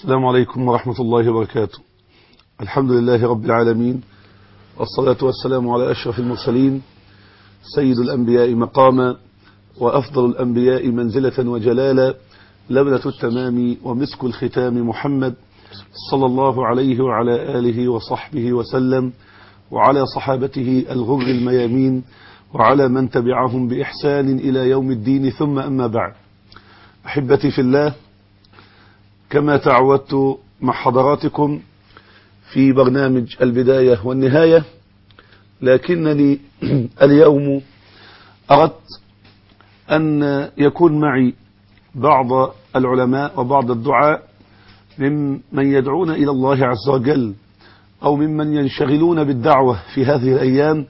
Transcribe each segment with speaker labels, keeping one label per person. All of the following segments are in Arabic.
Speaker 1: السلام عليكم ورحمة الله وبركاته. الحمد لله رب العالمين، والصلاة والسلام على أشرف المرسلين سيد الأنبياء مقاما وأفضل الأنبياء منزلة وجلالا، لبنة التمام ومسك الختام محمد صلى الله عليه وعلى آله وصحبه وسلم، وعلى صحابته الغر الميامين، وعلى من تبعهم بإحسان إلى يوم الدين. ثم أما بعد، أحبتي في الله، كما تعودت مع حضراتكم في برنامج البداية والنهاية، لكنني اليوم أردت أن يكون معي بعض العلماء وبعض الدعاء ممن يدعون إلى الله عز وجل، أو ممن ينشغلون بالدعوة في هذه الأيام،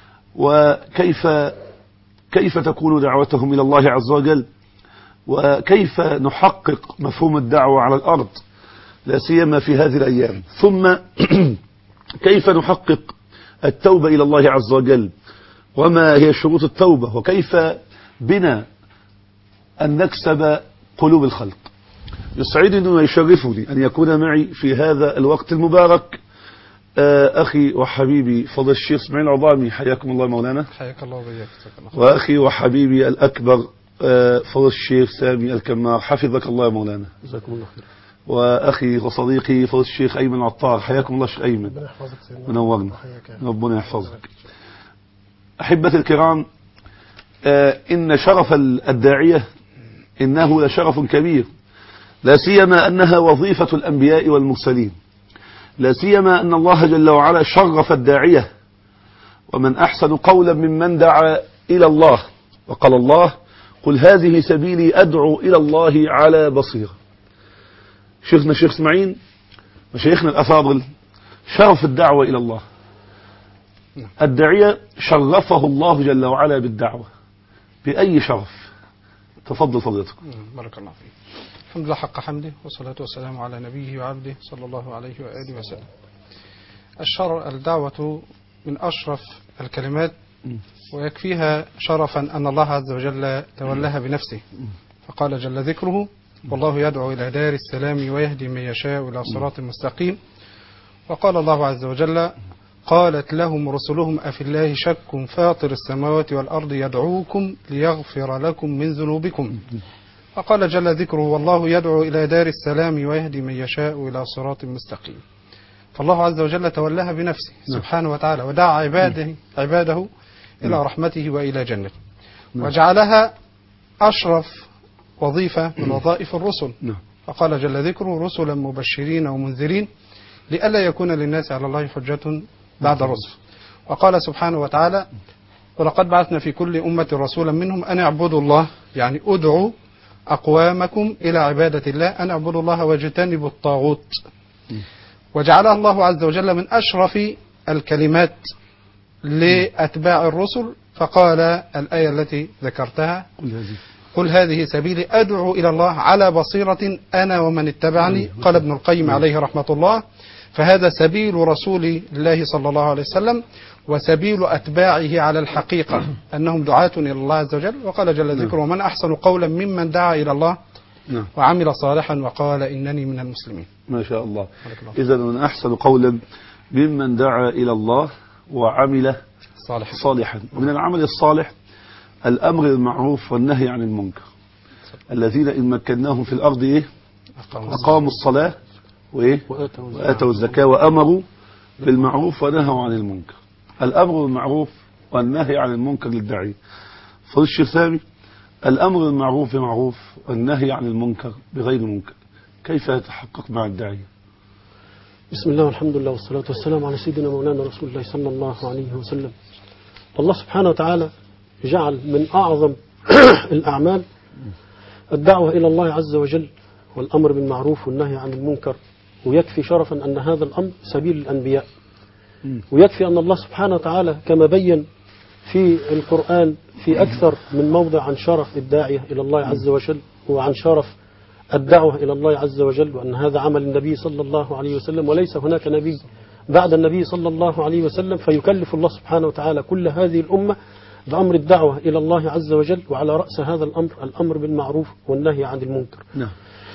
Speaker 1: وكيف تكون دعوتهم إلى الله عز وجل، وكيف نحقق مفهوم الدعوة على الأرض لا سيما في هذه الأيام، ثم كيف نحقق التوبة إلى الله عز وجل، وما هي شروط التوبة، وكيف بنا أن نكسب قلوب الخلق. يسعدني ويشرفني أن يكون معي في هذا الوقت المبارك أخي وحبيبي فضل الشيخ اسماعيل عظامي، حياكم الله مولانا.
Speaker 2: حياك الله وبياك.
Speaker 1: وأخي وحبيبي الأكبر فضل الشيخ سامي الكمار، حفظك الله مولانا.
Speaker 3: جزاكم الله خير.
Speaker 1: وأخي وصديقي فضل الشيخ أيمن عطار، حياكم الله شيخ أيمن، منورنا، ربنا يحفظك. أحبتي الكرام، إن شرف الداعية إنه لشرف كبير، لا سيما أنها وظيفة الأنبياء والمرسلين، لا سيما أن الله جل وعلا شرف الداعية، ومن أحسن قولا ممن دعا إلى الله، وقال الله: قل هذه سبيلي أدعو إلى الله على بصيرة. شيخنا الشيخ اسماعيل وشيخنا الأفاضل شرف الدعوة إلى الله. الداعية شرفه الله جل وعلا بالدعوة بأي شرف. تفضل فضيلتك.
Speaker 2: بارك الله فيك. الحمد لله حق حمده، والصلاة والسلام على نبيه وعبده صلى الله عليه وآله وسلم. الدعوة من أشرف الكلمات، ويكفيها شرفا أن الله عز وجل تولاها بنفسه، فقال جل ذكره: والله يدعو إلى دار السلام ويهدي من يشاء إلى صراط مستقيم. وقال الله عز وجل: قالت لهم رسلهم أفي الله شك فاطر السماوات والأرض يدعوكم ليغفر لكم من ذنوبكم. وقال جل ذكره: والله يدعو إلى دار السلام ويهدي من يشاء إلى صراط مستقيم. فالله عز وجل تولاها بنفسه سبحانه وتعالى، ودعا عباده إلى رحمته وإلى جنته، وجعلها أشرف وظيفة من وظائف الرسل. فقال جل ذكره: رسلا مبشرين ومنذرين لئلا يكون للناس على الله حجة بعد الرسل. وقال سبحانه وتعالى: ولقد بعثنا في كل أمة رسولا منهم أن اعبدوا الله، يعني ادعوا أقوامكم إلى عبادة الله، أن اعبدوا الله واجتنبوا الطاغوت. وجعلها الله عز وجل من أشرف الكلمات لأتباع الرسل، فقال الآية التي ذكرتها: قل هذه سبيلي أدعو إلى الله على بصيرة أنا ومن اتبعني. قال ابن القيم عليه رحمة الله: فهذا سبيل رسول الله صلى الله عليه وسلم، وسبيل أتباعه على الحقيقة أنهم دعاة إلى الله عز وجل. وقال جل ذكره: ومن أحسن قولا ممن دعا إلى الله وعمل صالحا وقال إنني من المسلمين.
Speaker 1: ما شاء الله. إذن من أحسن قولا ممن دعا إلى الله وعمل صالحا. ومن العمل الصالح الأمر المعروف والنهي عن المنكر. الذين إن مكناهم في الأرض أقاموا الصلاة وآتوا الزكاة وأمروا بالمعروف ونهوا عن المنكر. الأمر بالمعروف والنهي عن المنكر للداعية. فضل الشيخ سامي، الأمر بالمعروف بمعروف والنهي عن المنكر بغير منكر، كيف يتحقق مع الداعية؟
Speaker 3: بسم الله والحمد لله والصلاة والسلام على سيدنا مولانا رسول الله صلى الله عليه وسلم. الله سبحانه وتعالى جعل من أعظم الأعمال الدعوة إلى الله عز وجل والأمر بالمعروف والنهي عن المنكر، ويكفي شرفا أن هذا الأمر سبيل الأنبياء، ويكفي أن الله سبحانه وتعالى كما بين في القرآن في أكثر من موضع عن شرف الداعية إلى الله عز وجل، وعن شرف الدعوة إلى الله عز وجل، وأن هذا عمل النبي صلى الله عليه وسلم، وليس هناك نبي بعد النبي صلى الله عليه وسلم، فيكلف الله سبحانه وتعالى كل هذه الأمة بأمر الدعوة إلى الله عز وجل، وعلى رأس هذا الأمر الأمر بالمعروف والنهي عن المنكر.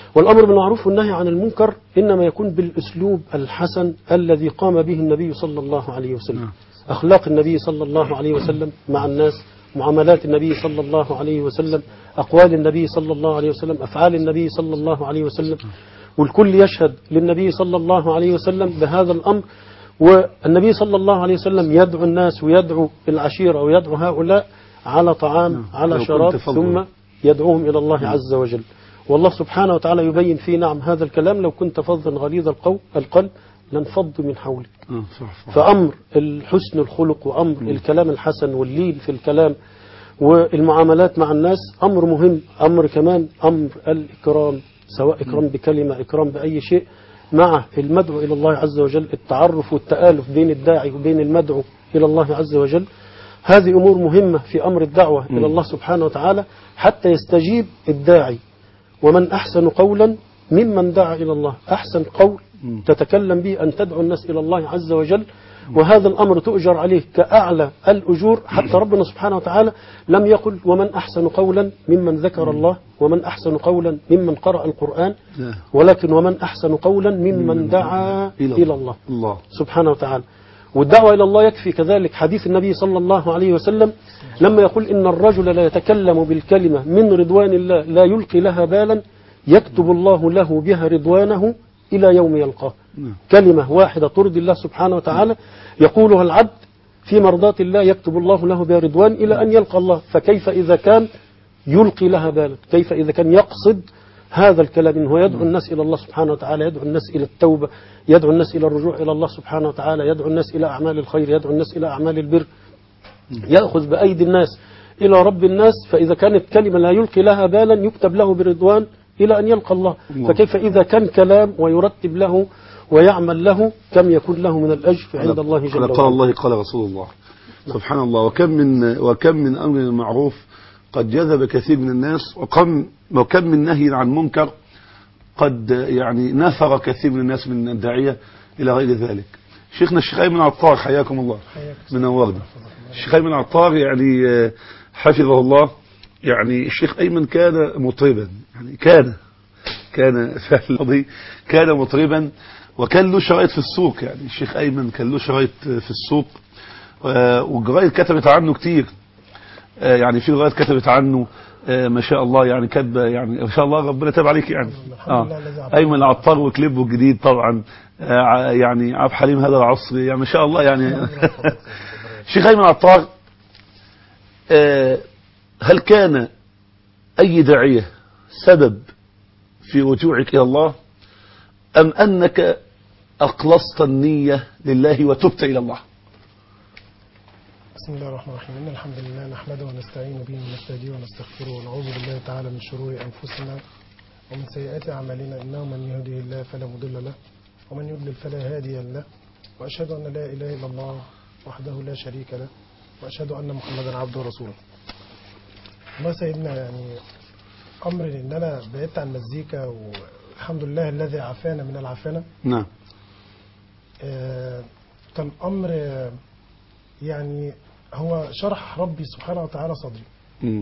Speaker 3: والأمر بالمعروف والنهي عن المنكر إنما يكون بالأسلوب الحسن الذي قام به النبي صلى الله عليه وسلم. أخلاق النبي صلى الله عليه وسلم مع الناس، معاملات النبي صلى الله عليه وسلم، أقوال النبي صلى الله عليه وسلم، أفعال النبي صلى الله عليه وسلم، والكل يشهد للنبي صلى الله عليه وسلم بهذا الأمر. والنبي صلى الله عليه وسلم يدعو الناس ويدعو العشيرة ويدعو هؤلاء على طعام على شراب ثم يدعوهم إلى الله عز وجل. والله سبحانه وتعالى يبين في نعم هذا الكلام: لو كنت فظا غليظ القلب لانفضوا من حولك. فأمر الحسن الخلق وأمر الكلام الحسن واللين في الكلام والمعاملات مع الناس أمر مهم. أمر كمان أمر الإكرام، سواء إكرام بكلمة، إكرام بأي شيء، مع المدعو إلى الله عز وجل، التعرف والتآلف بين الداعي وبين المدعو إلى الله عز وجل. هذه أمور مهمة في أمر الدعوة إلى الله سبحانه وتعالى حتى يستجيب الداعي. ومن أحسن قولا ممن دعا إلى الله. أحسن قول تتكلم به أن تدعو الناس إلى الله عز وجل، وهذا الأمر تؤجر عليه كأعلى الأجور. حتى ربنا سبحانه وتعالى لم يقل ومن أحسن قولا ممن ذكر الله، ومن أحسن قولا ممن قرأ القرآن، ولكن ومن أحسن قولا ممن دعا إلى الله سبحانه وتعالى. والدعوة إلى الله يكفي كذلك حديث النبي صلى الله عليه وسلم لما يقول إن الرجل لا يتكلم بالكلمة من رضوان الله لا يلقي لها بالا يكتب الله له بها رضوانه إلى يوم يلقاه. كلمة واحدة ترضي الله سبحانه وتعالى يقولها العبد في مرضات الله يكتب الله له بها رضوان إلى أن يلقى الله. فكيف إذا كان يلقي لها بالا؟ كيف إذا كان يقصد هذا الكلام إنه يدعو الناس إلى الله سبحانه وتعالى، يدعو الناس إلى التوبة، يدعو الناس إلى الرجوع إلى الله سبحانه وتعالى، يدعو الناس إلى أعمال الخير، يدعو الناس إلى أعمال البر، يأخذ بأيدي الناس إلى رب الناس. فإذا كانت كلمة لا يلقي لها بالا يكتب له برضوان إلى أن يلقى الله. فكيف إذا كان كلام ويرتب له ويعمل له كم يكون له من الأجر عند الله جل وعلا.
Speaker 1: قال الله قال رسول الله. سبحان الله. وكم من أمر معروف قد جذب كثير من الناس، وكم من نهي عن منكر قد يعني نفر كثير من الناس من الداعية إلى غير ذلك. شيخنا الشيخ أيمن عطار حياكم الله منورنا. الشيخ أيمن عطار يعني حفظه الله. يعني الشيخ أيمن كان مطربا، يعني كان في الماضي كان مطربا، وكان له شرايط في السوق. يعني الشيخ أيمن كان له شرايط في السوق، والجرايد كتبت عنه كتير. يعني في جرايد كتبت عنه ما شاء الله، يعني كاتبه يعني ما شاء الله ربنا تاب عليك يعني. أيمن العطار وكليبه الجديد طبعا، يعني عبد الحليم هذا العصر، يعني ما شاء الله يعني. الشيخ أيمن العطار، هل كان أي داعية سبب في رجوعك إلى الله، أم أنك أخلصت النية لله وتبت إلى الله؟
Speaker 4: بسم الله الرحمن الرحيم. إن الحمد لله نحمده ونستعين به ونستهديه ونستغفره ونعوذ بالله تعالى من شرور أنفسنا ومن سيئات أعمالنا، إنه من يهده الله فلا مضل له ومن يضلل فلا هادي له، وأشهد أن لا إله إلا الله وحده لا شريك له، وأشهد أن محمدا عبده ورسوله. ما سيدنا يعني أمر إن أنا بعدت عن المزيكا، والحمد لله الذي عافانا من العافانة.
Speaker 1: نعم.
Speaker 4: كان أمر يعني هو شرح ربي سبحانه وتعالى صدري.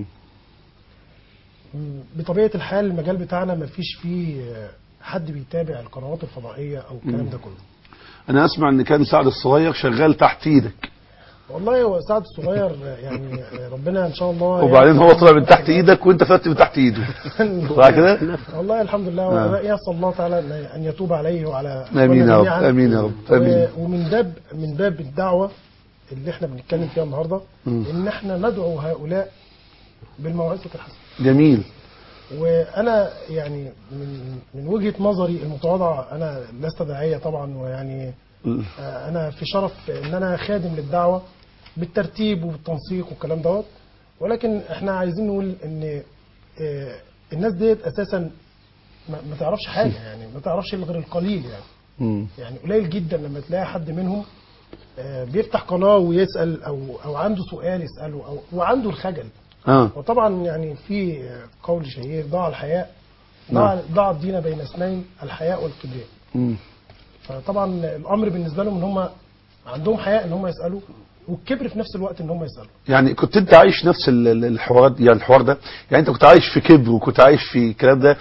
Speaker 4: بطبيعة الحال المجال بتاعنا ما فيش فيه حد بيتابع القنوات الفضائية أو الكلام ده كله.
Speaker 1: أنا أسمع أن كان سعد الصغير شغال تحت إيدك.
Speaker 4: والله هو سعد الصغير يعني ربنا إن شاء الله.
Speaker 1: وبعدين هو طلع من تحت إيدك وأنت فات من تحت إيده. صح كده؟
Speaker 4: والله الحمد لله. يسأل الله تعالى أن يتوب عليه وعلى
Speaker 1: آمين يا رب. آمين يا رب. آمين.
Speaker 4: ومن باب الدعوة اللي احنا بنتكلم فيها النهارده ان احنا ندعو هؤلاء بالموعظة الحسنة.
Speaker 1: جميل.
Speaker 4: وانا يعني من وجهة نظري المتواضعة، انا لست داعية طبعا، ويعني انا في شرف ان انا خادم للدعوة بالترتيب وبالتنسيق والكلام دوت، ولكن احنا عايزين نقول ان الناس ديت اساسا ما تعرفش حاجة، يعني ما تعرفش غير القليل يعني. يعني قليل جدا لما تلاقي حد منهم بيفتح قناة ويسأل أو عنده سؤال يسأله أو وعنده الخجل. وطبعا يعني في قول شهير: ضاع الحياء، ضاع الدين بين اثنين، الحياء والكبرياء. فطبعا الأمر بالنسبة لهم إن هم عندهم حياء إن هم يسألوا، والكبر في نفس الوقت إن هم يسألوا.
Speaker 1: يعني كنت أنت عايش نفس الحوار ده، يعني أنت كنت عايش في كبر وكنت عايش في الكلام ده،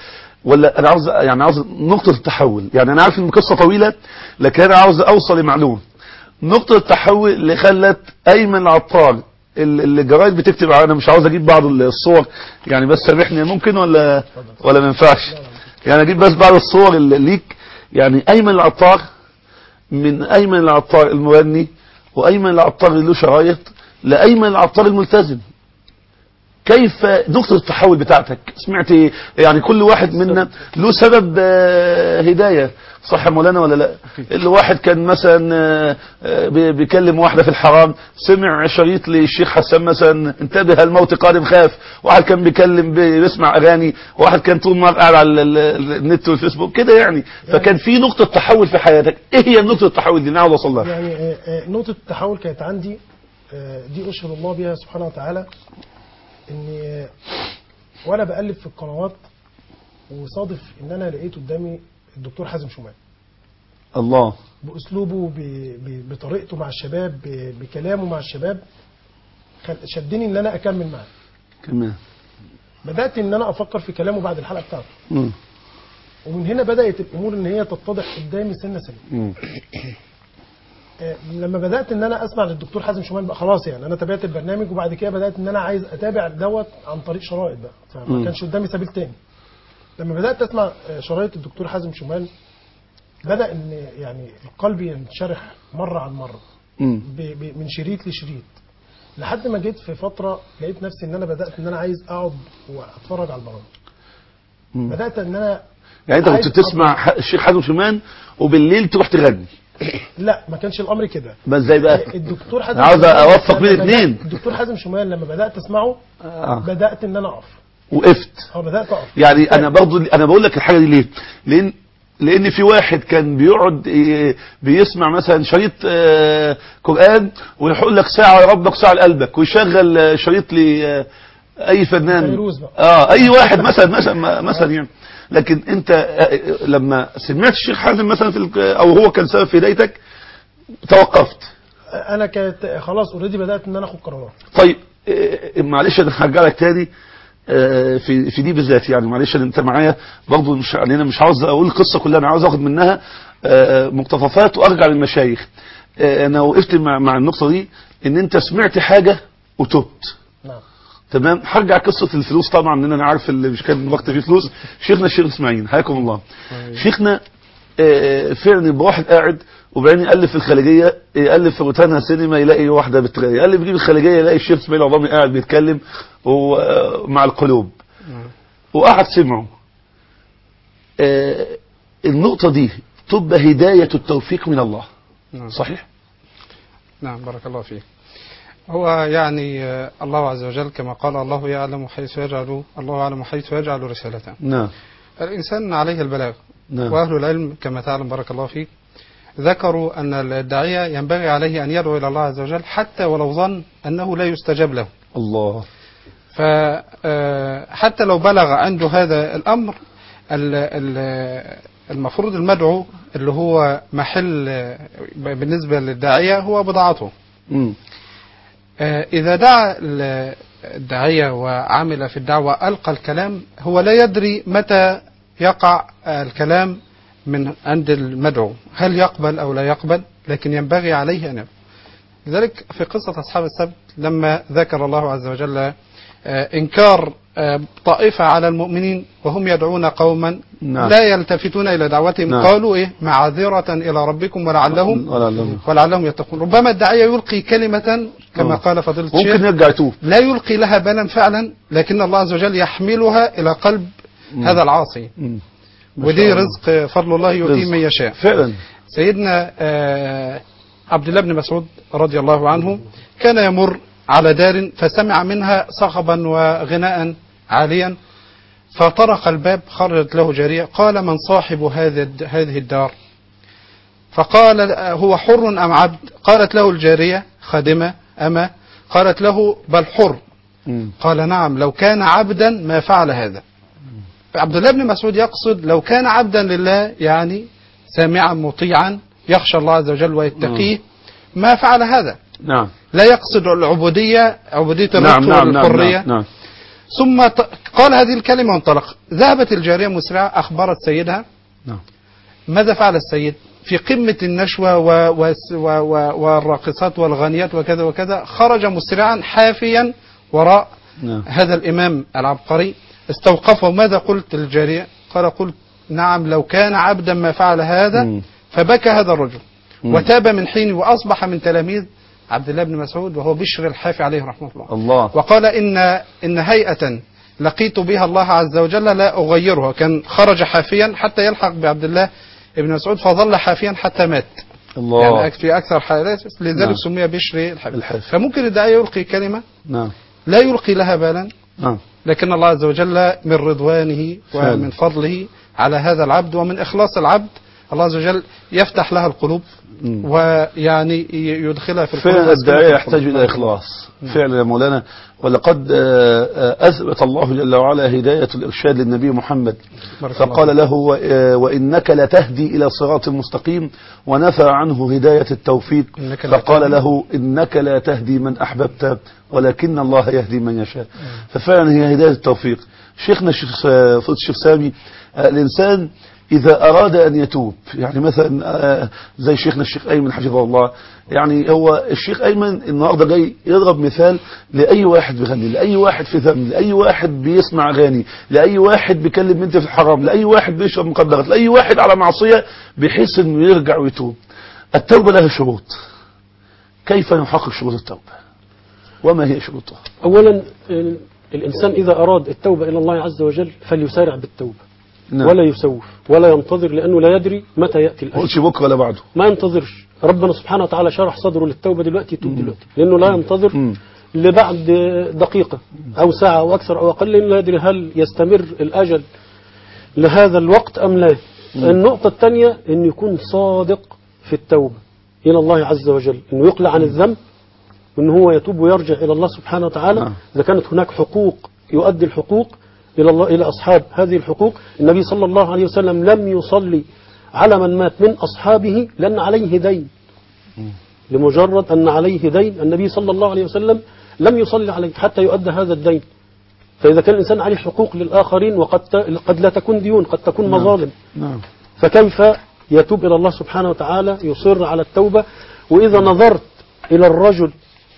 Speaker 1: ولا انا عاوز نقطة التحول. يعني انا عارف ان القصة طويلة، لكن انا عاوز اوصل لمعلومة. نقطة التحول اللي خلت ايمن العطار اللي الجرايد بتكتب، انا مش عاوز اجيب بعض الصور يعني، بس سامحني، ممكن ولا ما ينفعش؟ يعني اجيب بس بعض الصور اللي ليك. يعني ايمن العطار، من ايمن العطار المغني، وايمن العطار اللي له شرايط، لايمن العطار الملتزم. كيف نقطة التحول بتاعتك؟ سمعت يعني كل واحد منا له سبب هداية، صح يا مولانا ولا لا؟ اللي واحد كان مثلا بيكلم واحدة في الحرام، سمع شريط للشيخ حسان مثلا، انتبه الموت قادم خاف. واحد كان بيسمع اغاني، واحد كان طول النهار قاعد على النت والفيسبوك كده يعني. فكان في نقطة تحول في حياتك. ايه هي نقطة التحول دي؟ نعم اوصل لها.
Speaker 4: يعني نقطة التحول كانت عندي، دي أشهد الله بها سبحانه وتعالى، اني وانا بقلب في القنوات وصادف ان انا لقيت قدامي الدكتور حازم شومان.
Speaker 1: الله.
Speaker 4: باسلوبه، بطريقته مع الشباب، بكلامه مع الشباب، شدني ان انا اكمل معاه.
Speaker 1: كمان
Speaker 4: بدات ان انا افكر في كلامه بعد الحلقه بتاعته. ومن هنا بدات الامور ان هي تتضح قدامي سنه سنه. لما بدات ان انا اسمع للدكتور حازم شومان بقى خلاص، يعني انا تابعت البرنامج، وبعد كده بدات ان انا عايز اتابع دوت عن طريق شرائط بقى، فما كانش قدامي سبيل تاني. لما بدات اسمع شرايط الدكتور حازم شومان، بدا ان يعني القلب ينشرح مره عن مره، من شريط لشريط، لحد ما جيت في فتره لقيت نفسي ان انا بدات ان انا عايز اقعد واتفرج على البرامج. بدات ان انا
Speaker 1: يعني انت كنت بتسمع الشيخ حازم شومان وبالليل تروح تغني؟
Speaker 4: لا، ما كانش الامر كده.
Speaker 1: ما ازاي بقى؟
Speaker 4: الدكتور حازم
Speaker 1: عاوز اوفق بين الاثنين.
Speaker 4: الدكتور حازم شومان لما بدات اسمعه بدات ان انا اقف.
Speaker 1: وقفت؟
Speaker 4: بدات اقف.
Speaker 1: يعني انا برضه انا بقول لك الحاجه دي ليه؟ لان في واحد كان بيقعد بيسمع مثلا شريط قران، ويقول لك ساعه لربك ساعه لقلبك، ويشغل شريط اي فنان،
Speaker 4: فيروز بقى.
Speaker 1: اي واحد مثلا يعني. لكن انت لما سمعت الشيخ حازم مثلا او هو كان سبب في هدايتك، توقفت؟
Speaker 4: انا كانت خلاص اوريدي بدات ان انا اخد قرارات.
Speaker 1: طيب معلش انا هرجع لك تاني في دي بالذات، يعني معلش انت معايا برضه، مش عاوز اقول القصه كلها، انا عاوز اخد منها مقتطفات وارجع للمشايخ. انا وقفت مع النقطه دي، ان انت سمعت حاجه وتبت.
Speaker 4: نعم.
Speaker 1: تمام. هرجع قصه الفلوس طبعا، لان انا عارف اللي مش كان وقت فيه فلوس. شيخنا الشيخ اسماعيل حياكم الله. شيخنا فعلا يبقى واحد قاعد وبعدين يقلب في الخليجيه، يقلب في روتانا سينما، يلاقي واحده بتغني، يقلب يجيب الخليجيه يلاقي الشيخ اسماعيل عظامي قاعد بيتكلم مع القلوب، وقعد سمعه. النقطه دي تبقى هدايه التوفيق من الله. صحيح؟
Speaker 2: نعم، بارك الله فيك. هو يعني الله عز وجل كما قال الله يعلم حيث يجعل، الله أعلم حيث يجعل رسالته.
Speaker 1: نعم.
Speaker 2: الإنسان عليه البلاغ.
Speaker 1: نعم.
Speaker 2: وأهل العلم كما تعلم بارك الله فيك ذكروا أن الداعية ينبغي عليه أن يدعو إلى الله عز وجل حتى ولو ظن أنه لا يستجاب له.
Speaker 1: الله.
Speaker 2: فحتى لو بلغ عنده هذا الأمر، المفروض المدعو اللي هو محل بالنسبة للداعية هو بضاعته. إذا دعا الداعية وعمل في الدعوة ألقى الكلام، هو لا يدري متى يقع الكلام من عند المدعو، هل يقبل أو لا يقبل، لكن ينبغي عليه أن يقبل. لذلك في قصة أصحاب السبت لما ذكر الله عز وجل إنكار طائفة على المؤمنين وهم يدعون قوما لا يلتفتون إلى دعوتهم، قالوا إيه؟ معذرة إلى ربكم ولعلهم يتقون. ربما الداعية يلقي كلمة كما قال فضيلة الشيخ
Speaker 1: ممكن يرجع يتوب،
Speaker 2: لا يلقي لها بالا فعلا، لكن الله عز وجل يحملها إلى قلب هذا العاصي. ودي رزق فضل الله يؤتيه من يشاء.
Speaker 1: فعلا.
Speaker 2: سيدنا عبد الله بن مسعود رضي الله عنه كان يمر على دار فسمع منها صخبا وغناء عاليا، فطرق الباب، خرجت له جارية، قال: من صاحب هذه الدار؟ فقال: هو حر أم عبد؟ قالت له الجارية: خادمة أما؟ قالت له: بل حر. قال: نعم، لو كان عبدا ما فعل هذا. عبد الله بن مسعود يقصد لو كان عبدا لله، يعني سامعا مطيعا يخشى الله عز وجل ويتقيه، ما فعل هذا.
Speaker 1: نعم.
Speaker 2: لا يقصد العبودية، عبودية الرق والحرية.
Speaker 1: نعم.
Speaker 2: ثم قال هذه الكلمة وانطلق. ذهبت الجارية مسرعة أخبرت سيدها.
Speaker 1: نعم.
Speaker 2: ماذا فعل السيد؟ في قمة النشوة والراقصات والغانيات وكذا وكذا، خرج مسرعا حافيا وراء
Speaker 1: نعم.
Speaker 2: هذا الإمام العبقري. استوقفه. ماذا قلت للجارية؟ قال قلت نعم لو كان عبدا ما فعل هذا. فبكى هذا الرجل وتاب من حين، وأصبح من تلاميذ عبد الله بن مسعود وهو بشر الحافي عليه رحمه الله. وقال إن هيئة لقيت بها الله عز وجل لا أغيرها. كان خرج حافيا حتى يلحق بعبد الله بن مسعود، فظل حافيا حتى مات.
Speaker 1: الله.
Speaker 2: يعني في أكثر حالات لذلك
Speaker 1: نعم.
Speaker 2: سمي بشر الحافي. فممكن الداعية يلقي كلمة
Speaker 1: نعم.
Speaker 2: لا يلقي لها بالا،
Speaker 1: نعم.
Speaker 2: لكن الله عز وجل من رضوانه ومن فضله على هذا العبد ومن إخلاص العبد الله عز وجل يفتح لها القلوب ويعني يدخلها في القلوب.
Speaker 1: فعلا الداعية يحتاج إلى إخلاص فعلا يا مولانا. ولقد أثبت الله جل وعلا هداية الإرشاد للنبي محمد، فقال له وإنك لتهدي إلى صراط مستقيم، ونفى عنه هداية التوفيق فقال له إنك لا تهدي من أحببت ولكن الله يهدي من يشاء. ففعلا هي هداية التوفيق. شيخنا الشيخ سامي، الإنسان إذا أراد أن يتوب، يعني مثلا زي شيخنا الشيخ أيمن حفظه الله، يعني هو الشيخ أيمن النهارده جاي يضرب مثال لأي واحد بيغني، لأي واحد في ذنب، لأي واحد بيسمع أغاني، لأي واحد بيكلم بنت في الحرام، لأي واحد بيشرب مخدرات، لأي واحد على معصية، بحيث إنه يرجع ويتوب. التوبة لها شروط. كيف نحقق شروط التوبة؟ وما هي شروطها؟
Speaker 3: أولا الإنسان إذا أراد التوبة إلى الله عز وجل فليسارع بالتوبة.
Speaker 1: نعم.
Speaker 3: ولا يسوف ولا ينتظر، لأنه لا يدري متى يأتي الأجل.
Speaker 1: قلتش بكرة ولا بعده،
Speaker 3: ما ينتظرش. ربنا سبحانه وتعالى شرح صدره للتوبة دلوقتي، يتوب دلوقتي، لأنه لا ينتظر لبعد دقيقة أو ساعة أو أكثر أو أقل، لأنه لا يدري هل يستمر الأجل لهذا الوقت أم لا. النقطة الثانية أن يكون صادق في التوبة إلى الله عز وجل، أنه يقلع عن الذنب، وأنه هو يتوب ويرجع إلى الله سبحانه وتعالى. إذا كانت هناك حقوق يؤدي الحقوق إلى الله، إلى أصحاب هذه الحقوق. النبي صلى الله عليه وسلم لم يصلي على من مات من أصحابه لأن عليه دين، لمجرد أن عليه دين النبي صلى الله عليه وسلم لم يصلي عليه حتى يؤدى هذا الدين. فإذا كان الإنسان عليه حقوق للآخرين وقد لا تكون ديون، قد تكون مظالم، فكيف يتوب إلى الله سبحانه وتعالى، يصر على التوبة. وإذا نظرت إلى الرجل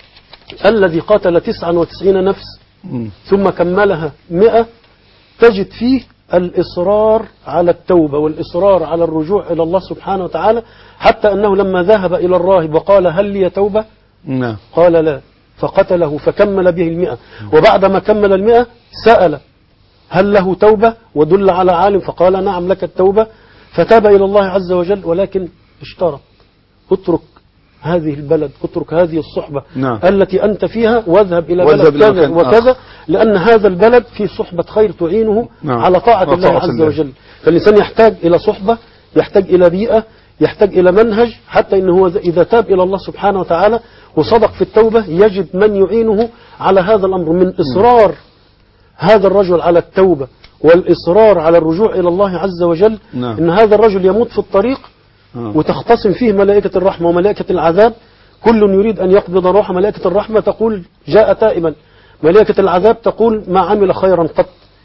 Speaker 3: الذي قاتل 99 نفس ثم كملها 100، تجد فيه الإصرار على التوبة والإصرار على الرجوع إلى الله سبحانه وتعالى، حتى أنه لما ذهب إلى الراهب وقال هل لي توبة؟ قال لا، فقتله فكمل به 100. وبعدما كمل 100 سأل هل له توبة؟ ودل على عالم فقال نعم لك التوبة، فتاب إلى الله عز وجل. ولكن اشترط، اترك هذه البلد، اترك هذه الصحبة التي أنت فيها واذهب إلى بلد كذا وكذا، لأن هذا البلد فيه صحبة خير تعينه على طاعة الله عز وجل. فالإنسان يحتاج إلى صحبة، يحتاج إلى بيئة، يحتاج إلى منهج، حتى إنه إذا تاب إلى الله سبحانه وتعالى وصدق في التوبة يجد من يعينه على هذا الأمر. من إصرار هذا الرجل على التوبة والإصرار على الرجوع إلى الله عز وجل إن هذا الرجل يموت في الطريق وتختصم فيه ملائكة الرحمة وملائكة العذاب. كل يريد أن يقبض روح، ملائكة الرحمة تقول جاء تائبا، ملائكة العذاب تقول ما عمل خيرا قط.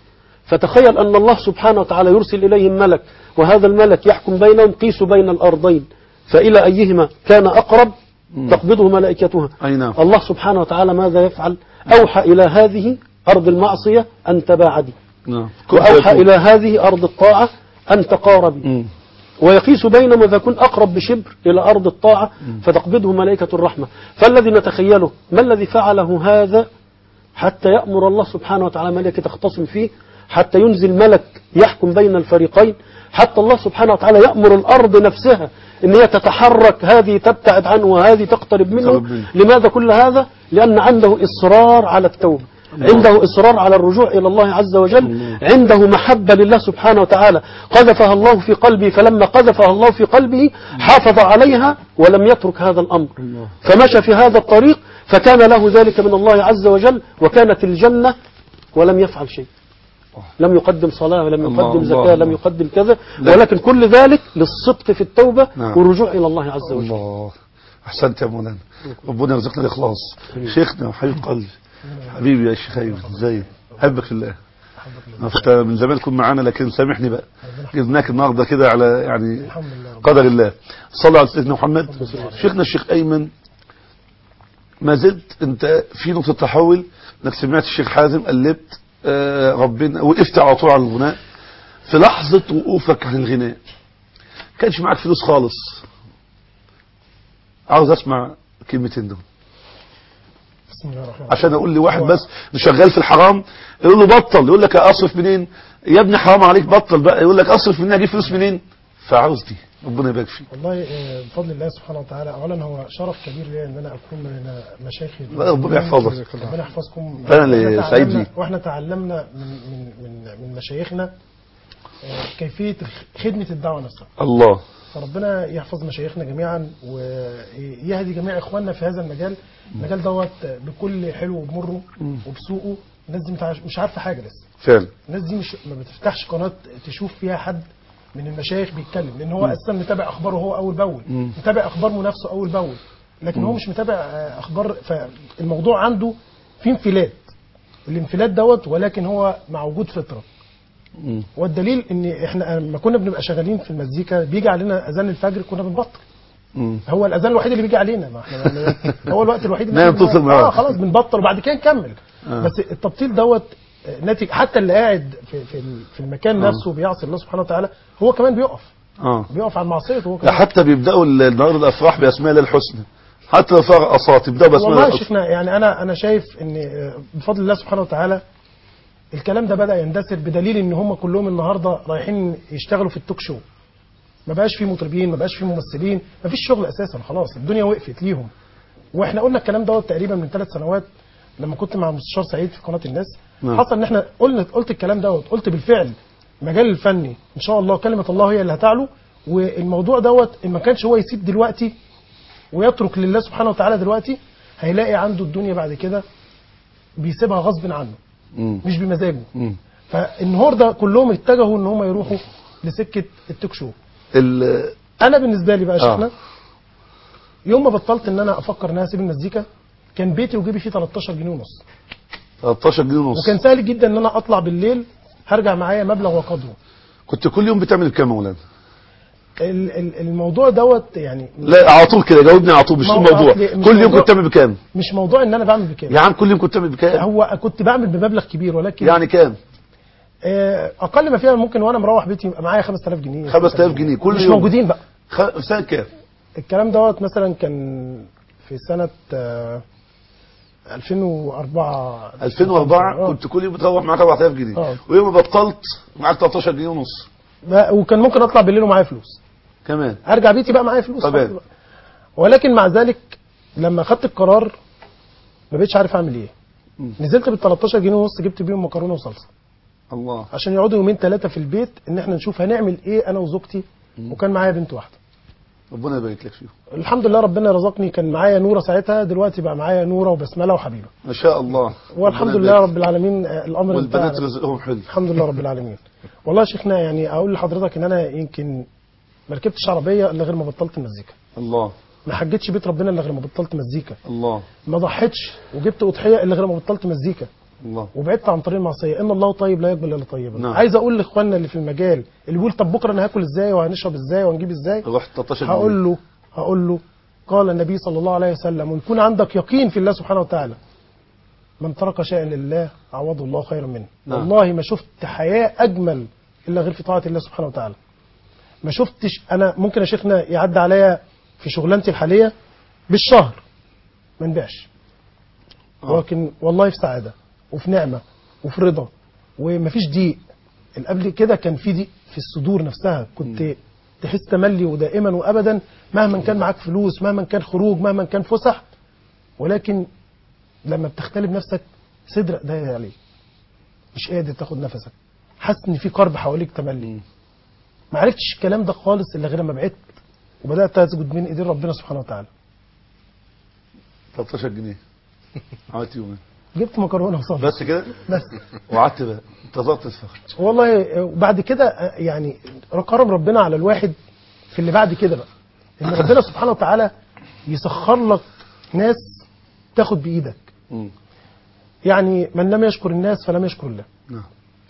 Speaker 3: فتخيل أن الله سبحانه وتعالى يرسل إليهم ملك، وهذا الملك يحكم بينهم، قيسوا بين الأرضين فإلى أيهما كان أقرب تقبضه ملائكتها. الله سبحانه وتعالى ماذا يفعل؟ أوحى إلى هذه أرض المعصية أن تباعدي، وأوحى إلى هذه أرض الطاعة أن تقاربي، ويقيس بينهم إذا كن أقرب بشبر إلى أرض الطاعة فتقبضه ملائكة الرحمة. فالذي نتخيله ما الذي فعله هذا حتى يأمر الله سبحانه وتعالى ملائكة تختصم فيه، حتى ينزل ملك يحكم بين الفريقين، حتى الله سبحانه وتعالى يأمر الأرض نفسها إن هي تتحرك، هذه تبتعد عنه وهذه تقترب منه. لماذا كل هذا؟ لأن عنده إصرار على التوبة، عنده إصرار على الرجوع إلى الله عز وجل، عنده محبة لله سبحانه وتعالى قذفها الله في قلبه، فلما قذفها الله في قلبه حافظ عليها ولم يترك هذا الأمر، فمشى في هذا الطريق فكان له ذلك من الله عز وجل، وكانت الجنة ولم يفعل شيء، لم يقدم صلاة، لم يقدم زكاة، لم يقدم كذا، ولكن كل ذلك للصدق في التوبة والرجوع إلى الله عز وجل.
Speaker 1: الله. أحسنت يا مولانا، ربنا يرزقنا الإخلاص. شيخنا وحبيب قلبي، حبيبي يا شيخ أيمن، ازاي؟ أحبك في الله. انت من زمان تكون معانا، لكن سامحني بقى جبناك النهارده كده على يعني
Speaker 4: الحمد لله
Speaker 1: قدر الله. صلى على سيدنا محمد. شيخنا الشيخ ايمن، ما زلت انت في نقطه تحول، انك سمعت الشيخ حازم قلبت ربنا وقفت على طول على الغناء. في لحظه وقوفك عن الغناء كانش معاك فلوس خالص، عاوز اسمع كلمتين دول
Speaker 4: بسم الله الرحمن الرحيم.
Speaker 1: عشان اقول لواحد
Speaker 4: هو-
Speaker 1: بس شغال في الحرام يقول له بطل، يقول لك اصرف منين يا ابني حرام عليك بطل بقى، يقول لك اصرف منين اجيب فلوس منين؟ فعاوز دي ربنا يبارك فيك.
Speaker 4: والله بفضل الله سبحانه وتعالى، اولا هو شرف كبير لي ان انا اكون من مشايخي.
Speaker 1: ربنا يحفظك.
Speaker 4: ربنا يحفظكم.
Speaker 1: أنا اللي
Speaker 4: إحنا
Speaker 1: سعيد
Speaker 4: تعلمنا-
Speaker 1: ليك.
Speaker 4: واحنا تعلمنا من مشايخنا كيفيه خدمه الدعوه نفسها.
Speaker 1: الله.
Speaker 4: فربنا يحفظ مشايخنا جميعا ويهدي جميع اخواننا في هذا المجال. المجال دوت بكل حلو وبمره وبسوقه. الناس دي مش عارفه حاجه لسه.
Speaker 1: فعلا.
Speaker 4: الناس دي ما بتفتحش قناه تشوف فيها حد من المشايخ بيتكلم، لان هو اساسا متابع اخباره هو اول باول، متابع اخبار منافسه اول باول، لكن هو مش متابع اخبار. فالموضوع عنده في انفلات، الانفلات دوت، ولكن هو مع وجود فطره. والدليل ان احنا لما كنا بنبقى شغالين في المزيكا بيجي علينا اذان الفجر كنا بنبطل. هو الاذان الوحيد اللي بيجي علينا، ما احنا هو الوقت الوحيد اللي
Speaker 1: نعم، تطلب معاه.
Speaker 4: خلاص بنبطل وبعد كده نكمل. بس التبطيل دوت ناتج، حتى اللي قاعد في المكان نفسه بيعصي الله سبحانه وتعالى هو كمان بيقف على معصيته هو كمان.
Speaker 1: حتى بيبداوا النهارده الافراح باسماء الله الحسنى، حتى لو فيها رقصات يبداوا باسماء الله
Speaker 4: والله
Speaker 1: الحسنى.
Speaker 4: شيخنا يعني انا شايف ان بفضل الله سبحانه وتعالى الكلام ده بدا يندثر، بدليل ان هم كلهم النهارده رايحين يشتغلوا في التوك شو. ما بقاش في مطربين، ما بقاش في ممثلين، ما فيش شغل اساسا، خلاص الدنيا وقفت ليهم. واحنا قلنا الكلام دوت تقريبا من 3 سنوات لما كنت مع مستشار سعيد في قناه الناس. حصل ان احنا قلت الكلام دوت، قلت بالفعل المجال الفني ان شاء الله كلمه الله هي اللي هتعلو. والموضوع دوت ان ما كانش هو يسيب دلوقتي ويترك لله سبحانه وتعالى دلوقتي، هيلاقي عنده الدنيا بعد كده بيسيبها غصب عنه مش بمزاجه. فالنهارده كلهم اتجهوا ان هم يروحوا لسكه التوك شو. انا بالنسبه لي بقى شيخنا يوم ما بطلت ان انا افكر ان انا اسيب المزيكا، كان بيتي وجيبي فيه 13 جنيه ونص.
Speaker 1: 13 جنيه ونص.
Speaker 4: وكان سهل جدا ان انا اطلع بالليل هرجع معايا مبلغ وقدره.
Speaker 1: كنت كل يوم بتعمل كام يا مولانا؟
Speaker 4: الموضوع دوت يعني
Speaker 1: لا على طول كده جاوبني على طول، مش الموضوع كل يوم كنت تعمل بكام؟
Speaker 4: مش موضوع ان انا بعمل بكام
Speaker 1: يا عم، كل يوم كنت تعمل بكام؟
Speaker 4: هو كنت بعمل بمبلغ كبير، ولكن
Speaker 1: يعني كام؟
Speaker 4: اقل ما فيها ممكن وانا مروح بيتي يبقى معايا 5000 جنيه.
Speaker 1: 5000 جنيه كل
Speaker 4: مش
Speaker 1: يوم.
Speaker 4: مش موجودين بقى.
Speaker 1: في سنه كام؟
Speaker 4: الكلام دوت مثلا كان في سنه 2004.
Speaker 1: 2004 كنت كل يوم بتروح معاك 4000 جنيه. ويوم ما بطلت معاك 13 جنيه ونص.
Speaker 4: وكان ممكن اطلع بالليل ومعايا فلوس
Speaker 1: كمان،
Speaker 4: ارجع بيتي بقى معايا فلوس
Speaker 1: طبعا.
Speaker 4: ولكن مع ذلك لما اخدت القرار ما بقتش عارف اعمل ايه. نزلت بال 13 جنيه ونص جبت بيهم مكرونه وصلصه
Speaker 1: الله،
Speaker 4: عشان يقعدوا يومين 3 في البيت ان احنا نشوف هنعمل ايه انا وزوجتي. وكان معايا بنت واحده.
Speaker 1: ربنا يبارك لك فيهم.
Speaker 4: الحمد لله ربنا رزقني، كان معايا نوره ساعتها، دلوقتي بقى معايا نوره وبسمله وحبيبه
Speaker 1: ما شاء الله.
Speaker 4: والحمد لله رب العالمين. الامر
Speaker 1: والبنات رزقهم حلو
Speaker 4: الحمد لله رب العالمين. والله يا شيخنا يعني اقول لحضرتك ان انا يمكن ما ركبتش عربيه الا غير ما بطلت مزيكا.
Speaker 1: الله.
Speaker 4: ما حجتش بيت ربنا الا غير ما بطلت مزيكا.
Speaker 1: الله.
Speaker 4: ما ضحيتش وجبت اضحيه الا غير ما بطلت مزيكا.
Speaker 1: الله.
Speaker 4: وبعدت عن طريق المعصيه. ان الله طيب لا يقبل الا طيبا.
Speaker 1: نعم.
Speaker 4: عايز اقول لاخواننا اللي في المجال اللي بيقول طب بكره انا هاكل ازاي وهنشرب ازاي وهنجيب ازاي،
Speaker 1: رحت 13 جنيه.
Speaker 4: هقول له قال النبي صلى الله عليه وسلم، ويكون عندك يقين في الله سبحانه وتعالى، من ترك شيئا لله عوضه الله خيرا منه.
Speaker 1: نعم.
Speaker 4: والله ما شفت حياه اجمل الا غير في طاعه الله سبحانه وتعالى. ما شفتش. انا ممكن يا شيخنا يعدي عليا في شغلانتي الحاليه بالشهر ما نبيعش، ولكن والله في سعاده وفي نعمه وفي رضا ومفيش ضيق. قبل كده كان في ضيق في الصدور نفسها، كنت تحس تملي ودائما وابدا مهما كان معاك فلوس، مهما كان خروج، مهما كان فسح، ولكن لما بتختلي بنفسك صدرك ضيق عليك، مش قادر تاخد نفسك، حاسس ان في كرب حواليك تملي. ما عرفتش الكلام ده خالص الا غير لما بعدت وبدات اسجد بين ايدين ربنا سبحانه وتعالى.
Speaker 1: 13 جنيه عملت يومين
Speaker 4: جبت مكرونه وصلت
Speaker 1: بس كده
Speaker 4: بس.
Speaker 1: وقعدت بقى انتظرت الفخر.
Speaker 4: والله وبعد كده يعني كرم ربنا على الواحد في اللي بعد كده بقى، ان ربنا سبحانه وتعالى يسخر لك ناس تاخد بايدك. يعني من لم يشكر الناس فلم يشكر الله.
Speaker 1: نعم.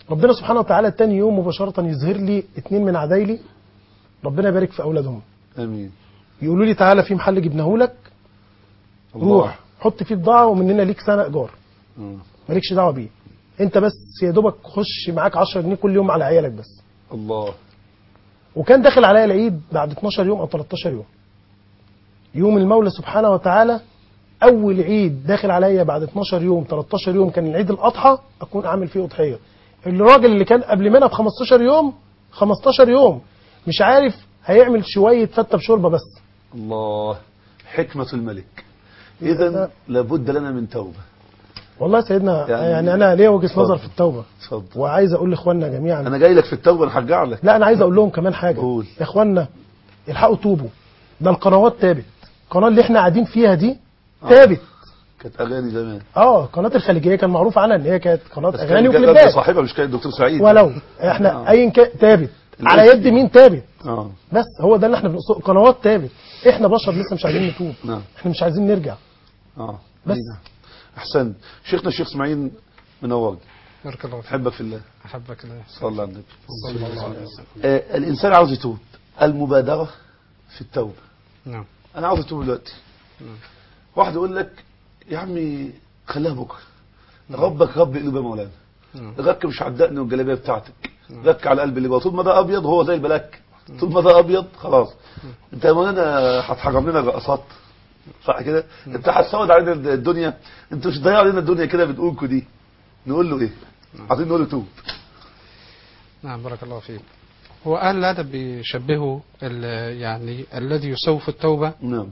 Speaker 4: ربنا سبحانه وتعالى تاني يوم مباشرة يظهر لي 2 من عدايلي، ربنا يبارك في أولادهم،
Speaker 1: امين.
Speaker 4: يقولوا لي تعالى في محل جبناه لك، روح حط فيه بضاعة ومننا ليك سنة إيجار، مالكش دعوة بيه، أنت بس يا دوبك خش معاك 10 جنيه كل يوم على عيالك بس.
Speaker 1: الله.
Speaker 4: وكان داخل عليا العيد بعد 12 يوم أو 13 يوم، يوم المولى سبحانه وتعالى أول عيد داخل عليا بعد 12 يوم 13 يوم كان العيد الأضحى، أكون أعمل فيه أضحية. الراجل اللي كان قبل منها ب 15 يوم مش عارف هيعمل شوية فتة بشوربة بس.
Speaker 1: الله، حكمة الملك. إذا لابد لنا من توبة.
Speaker 4: والله سيدنا يعني أنا ليا وجهة نظر في التوبة،
Speaker 1: اتفضل.
Speaker 4: وعايز أقول لإخواننا جميعا.
Speaker 1: أنا جاي لك في التوبة، أنا هرجع لك.
Speaker 4: لا أنا عايز أقول لهم كمان حاجة.
Speaker 1: قول.
Speaker 4: يا إخواننا الحقوا توبوا، ده القنوات تابت، القناة اللي إحنا قاعدين فيها دي تابت.
Speaker 1: كانت أغاني زمان.
Speaker 4: قناة الخليجية كان معروف عنها إن هي كانت قناة أغاني وكليبات.
Speaker 1: كانت صاحبها مش كانت الدكتور سعيد.
Speaker 4: ولو إحنا أيا كان تابت، على يد مين تابت. بس هو ده اللي إحنا بنقصده، قنوات تابت، إحنا بشر لسه مش عايزين نتوب. إحنا مش عايزين نرجع. بس
Speaker 1: أحسن. شيخنا الشيخ اسماعيل منور.
Speaker 2: بارك الله فيك.
Speaker 1: أحبك في الله.
Speaker 2: أحبك الله.
Speaker 1: صلى على النبي.
Speaker 2: صلى الله عليه وسلم.
Speaker 1: الإنسان عاوز يتوب، المبادرة في التوبة.
Speaker 2: نعم.
Speaker 1: أنا عاوز أتوب دلوقتي. واحد يقول لك يا عمي خليها بكرة. ربك رب قلوب يا مولانا. رك مش عدقني والجلابيه بتاعتك، رك على قلب اللي بقى طول ما ده ابيض هو زي البلاك، طول ما ده ابيض خلاص. انت يا مولانا هتحرم لنا الرقصات صح كده؟ انت هتسود علينا الدنيا، انت مش ضيع علينا الدنيا كده بتقولكوا دي. نقول له ايه؟ عايزين نقول له توب.
Speaker 2: نعم بارك الله فيك. هو أهل الأدب بيشبهوا يعني الذي يسوف التوبة
Speaker 1: نعم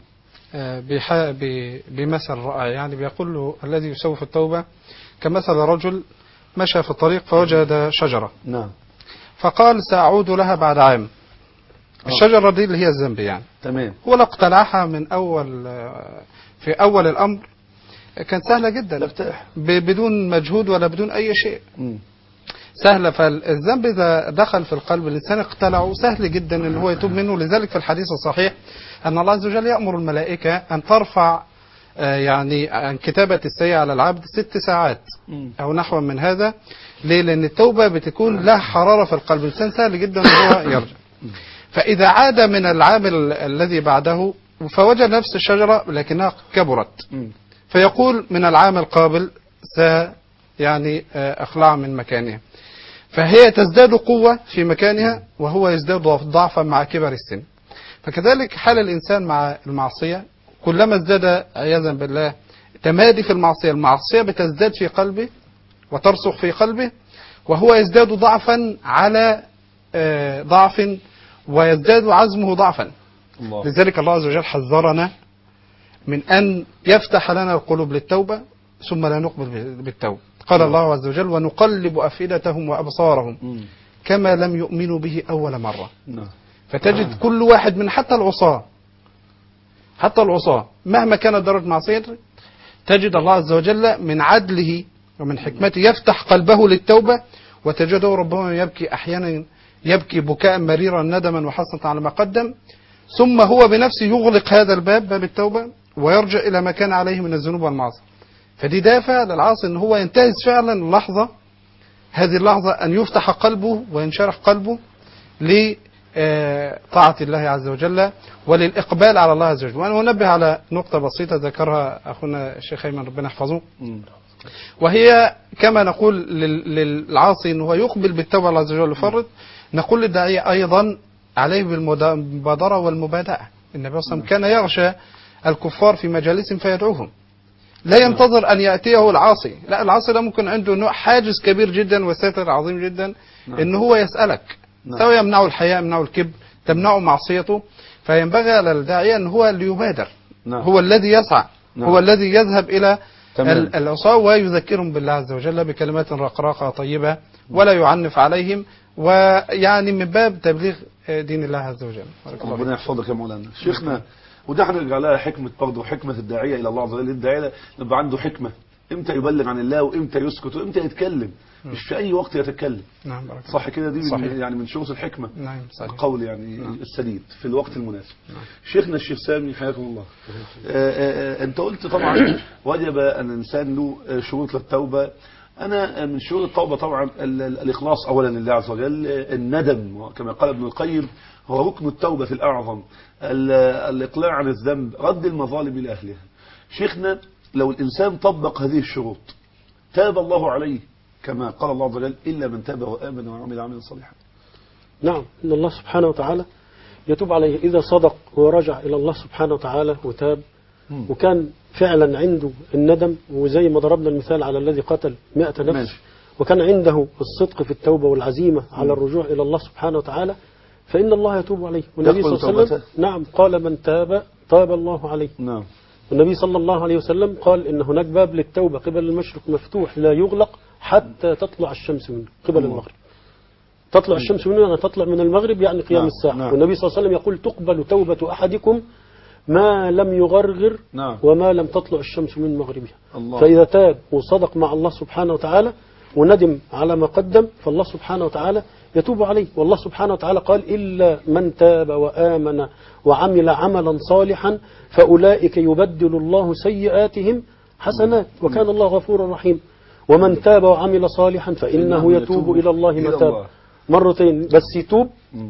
Speaker 2: بمثل رائع، يعني بيقول له الذي يسوف التوبة كمثل رجل مشى في الطريق فوجد شجرة.
Speaker 1: نعم.
Speaker 2: فقال سأعود لها بعد عام. الشجرة دي اللي هي الذنب يعني.
Speaker 1: تمام.
Speaker 2: هو لو اقتلعها من في أول الأمر كانت سهلة جدا بدون مجهود ولا بدون أي شيء. سهلة. فالذنب إذا دخل في القلب الإنسان اقتلعه سهل جدا إن هو يتوب منه. لذلك في الحديث الصحيح أن الله عز وجل يأمر الملائكة أن ترفع يعني عن كتابة السيئة على العبد 6 ساعات أو نحو من هذا. ليه؟ لأن التوبة بتكون لها حرارة في القلب، الإنسان سهل جدا أن هو يرجع. فإذا عاد من العام الذي بعده فوجد نفس الشجرة لكنها كبرت، فيقول من العام القابل يعني أخلع من مكانها، فهي تزداد قوة في مكانها وهو يزداد ضعفا مع كبر السن. فكذلك حال الإنسان مع المعصية، كلما ازداد عياذا بالله تمادي في المعصية بتزداد في قلبه وترسخ في قلبه، وهو يزداد ضعفا على ضعف ويزداد عزمه ضعفا. الله. لذلك الله عز وجل حذرنا من أن يفتح لنا القلوب للتوبة ثم لا نقبل بالتوبة. قال الله عز وجل ونقلب أفئدتهم وأبصارهم كما لم يؤمنوا به أول مرة. فتجد كل واحد من حتى العصاة مهما كانت درجة معصيته تجد الله عز وجل من عدله ومن حكمته يفتح قلبه للتوبة، وتجده ربما يبكي أحيانا يبكي بكاء مريرا ندما وحسرة على ما قدم، ثم هو بنفسه يغلق هذا باب التوبة ويرجع إلى ما كان عليه من الذنوب والمعاصي. فدي دافع للعاصي أن هو ينتهز فعلا هذه اللحظة أن يفتح قلبه وينشرح قلبه لطاعة الله عز وجل وللإقبال على الله عز وجل. وأنا أنبه على نقطة بسيطة ذكرها أخونا الشيخ أيمن ربنا يحفظه، وهي كما نقول للعاصي أنه يقبل بالتوبة الله عز وجل ويفرط، نقول للداعية أيضا عليه بالمبادرة والمبادئة. النبي صلى الله عليه وسلم كان يغشى الكفار في مجالسهم فيدعوهم، لا ينتظر أن يأتيه العاصي، لا العاصي لا ممكن عنده نوع حاجز كبير جدا وساتر عظيم جدا إن هو يسألك، سواء يمنعه الحياء يمنعه الكبر تمنعه معصيته. فينبغي على الداعية أن هو اللي يبادر، هو الذي يسعى، هو الذي يذهب إلى العصاة ويذكرهم بالله عز وجل بكلمات رقراقة طيبة ولا يعنف عليهم، ويعني من باب تبليغ دين الله عز وجل.
Speaker 1: ربنا يحفظك يا مولانا. شيخنا وده هنرجع لها حكمة برضه، حكمة الداعية إلى الله عز وجل. الداعية يبقى عنده حكمة امتى يبلغ عن الله وامتى يسكت وامتى يتكلم، مش في أي وقت يتكلم.
Speaker 2: نعم
Speaker 1: صح كده؟ دي
Speaker 2: صحيح.
Speaker 1: يعني من شروط الحكمة.
Speaker 2: نعم صحيح.
Speaker 1: القول يعني السديد في الوقت المناسب. شيخنا الشيخ سامي حياكم الله. أنت قلت طبعا وجب أن الإنسان له شروط للتوبة، أنا من شروط التوبة طبعا الإخلاص أولا لله عز وجل، الندم كما قال ابن القيم هو ركن التوبة الأعظم، الإقلاع عن الذنب، رد المظالم إلى أهلها. شيخنا لو الإنسان طبق هذه الشروط تاب الله عليه كما قال الله عز وجل إلا من تاب وآمن وعمل عملا صالحا.
Speaker 3: نعم، إن الله سبحانه وتعالى يتوب عليه إذا صدق ورجع إلى الله سبحانه وتعالى وتاب وكان فعلا عنده الندم، وزي ما ضربنا المثال على الذي قتل 100 نفس وكان عنده الصدق في التوبة والعزيمة على الرجوع إلى الله سبحانه وتعالى، فإن الله يتوب عليه. والنبي صلى الله عليه وسلم نعم قال من تاب تاب الله عليه.
Speaker 1: نعم.
Speaker 3: والنبي صلى الله عليه وسلم قال إن هناك باب للتوبة قبل المشرق مفتوح لا يغلق حتى تطلع الشمس من قبل المغرب. تطلع الشمس منه يعني تطلع من المغرب يعني قيام الساعة. والنبي صلى الله عليه وسلم يقول تقبل توبة أحدكم ما لم يغرغر وما لم تطلع الشمس من مغربها. فإذا تاب وصدق مع الله سبحانه وتعالى وندم على ما قدم فالله سبحانه وتعالى يتوب عليه. والله سبحانه وتعالى قال إلا من تاب وآمن وعمل عملا صالحا فأولئك يبدل الله سيئاتهم حسنات وكان الله غفورا رحيم. ومن تاب وعمل صالحا فإنه يتوب إلى الله متاب. مرتين بس يتوب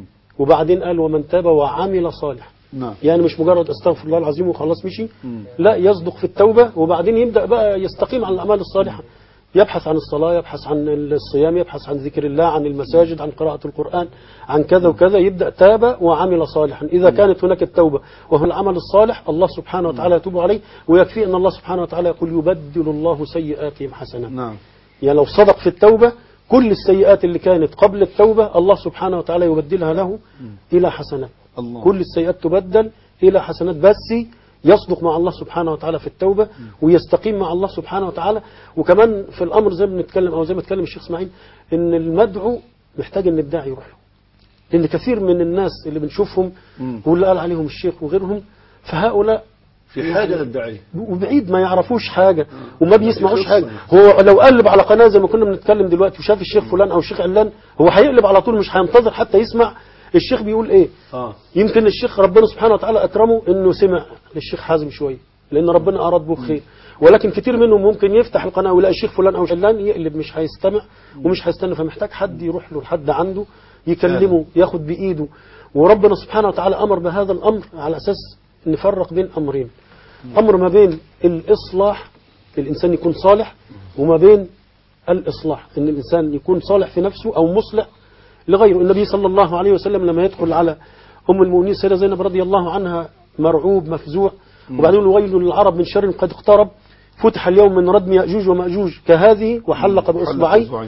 Speaker 3: وبعدين قال ومن تاب وعمل صالحا. يعني مش مجرد استغفر الله العظيم وخلاص مشي، لا يصدق في التوبة وبعدين يبدأ بقى يستقيم على الأعمال الصالحة، يبحث عن الصلاة، يبحث عن الصيام، يبحث عن ذكر الله، عن المساجد، عن قراءة القرآن، عن كذا وكذا، يبدأ تاب وعمل صالحا. إذا كانت هناك التوبة وهو العمل الصالح الله سبحانه وتعالى يتوب عليه، ويكفي أن الله سبحانه وتعالى يقول يبدل الله سيئاتهم حسنات. يعني لو صدق في التوبة كل السيئات اللي كانت قبل التوبة الله سبحانه وتعالى يبدلها له إلى حسنات. كل السيئات تبدل إلى حسنات بس يصدق مع الله سبحانه وتعالى في التوبة ويستقيم مع الله سبحانه وتعالى. وكمان في الأمر زي ما بنتكلم أو زي ما اتكلم الشيخ اسماعيل إن المدعو محتاج إن الداعي يروح له، لأن كثير من الناس اللي بنشوفهم واللي قال عليهم الشيخ وغيرهم فهؤلاء
Speaker 1: في حاجة للداعي
Speaker 3: وبعيد ما يعرفوش حاجة وما بيسمعوش حاجة. هو لو قلب على قناة زي ما كنا بنتكلم دلوقتي وشاف الشيخ فلان أو الشيخ علان هو هيقلب على طول، مش هينتظر حتى يسمع الشيخ بيقول ايه. يمكن الشيخ ربنا سبحانه وتعالى أكرمه انه سمع للشيخ حازم شوية لان ربنا اراد به خير، ولكن كتير منهم ممكن يفتح القناة ويلاقي الشيخ فلان او علان يقلب مش هيستمع ومش هيستنى، فمحتاج حد يروح له لحد عنده يكلمه ياخد بإيده. وربنا سبحانه وتعالى أمر بهذا الأمر على أساس نفرق بين أمرين، أمر ما بين الإصلاح الإنسان يكون صالح وما بين الإصلاح إن الإنسان يكون صالح في نفسه أو مصلح لغيره. النبي صلى الله عليه وسلم لما يدخل على أم المؤمنين سيدة زينب رضي الله عنها مرعوب مفزوع وبعدين ويل للعرب من شر قد اقترب فتح اليوم من ردم يأجوج ومأجوج كهذه وحلق بإصبعيه،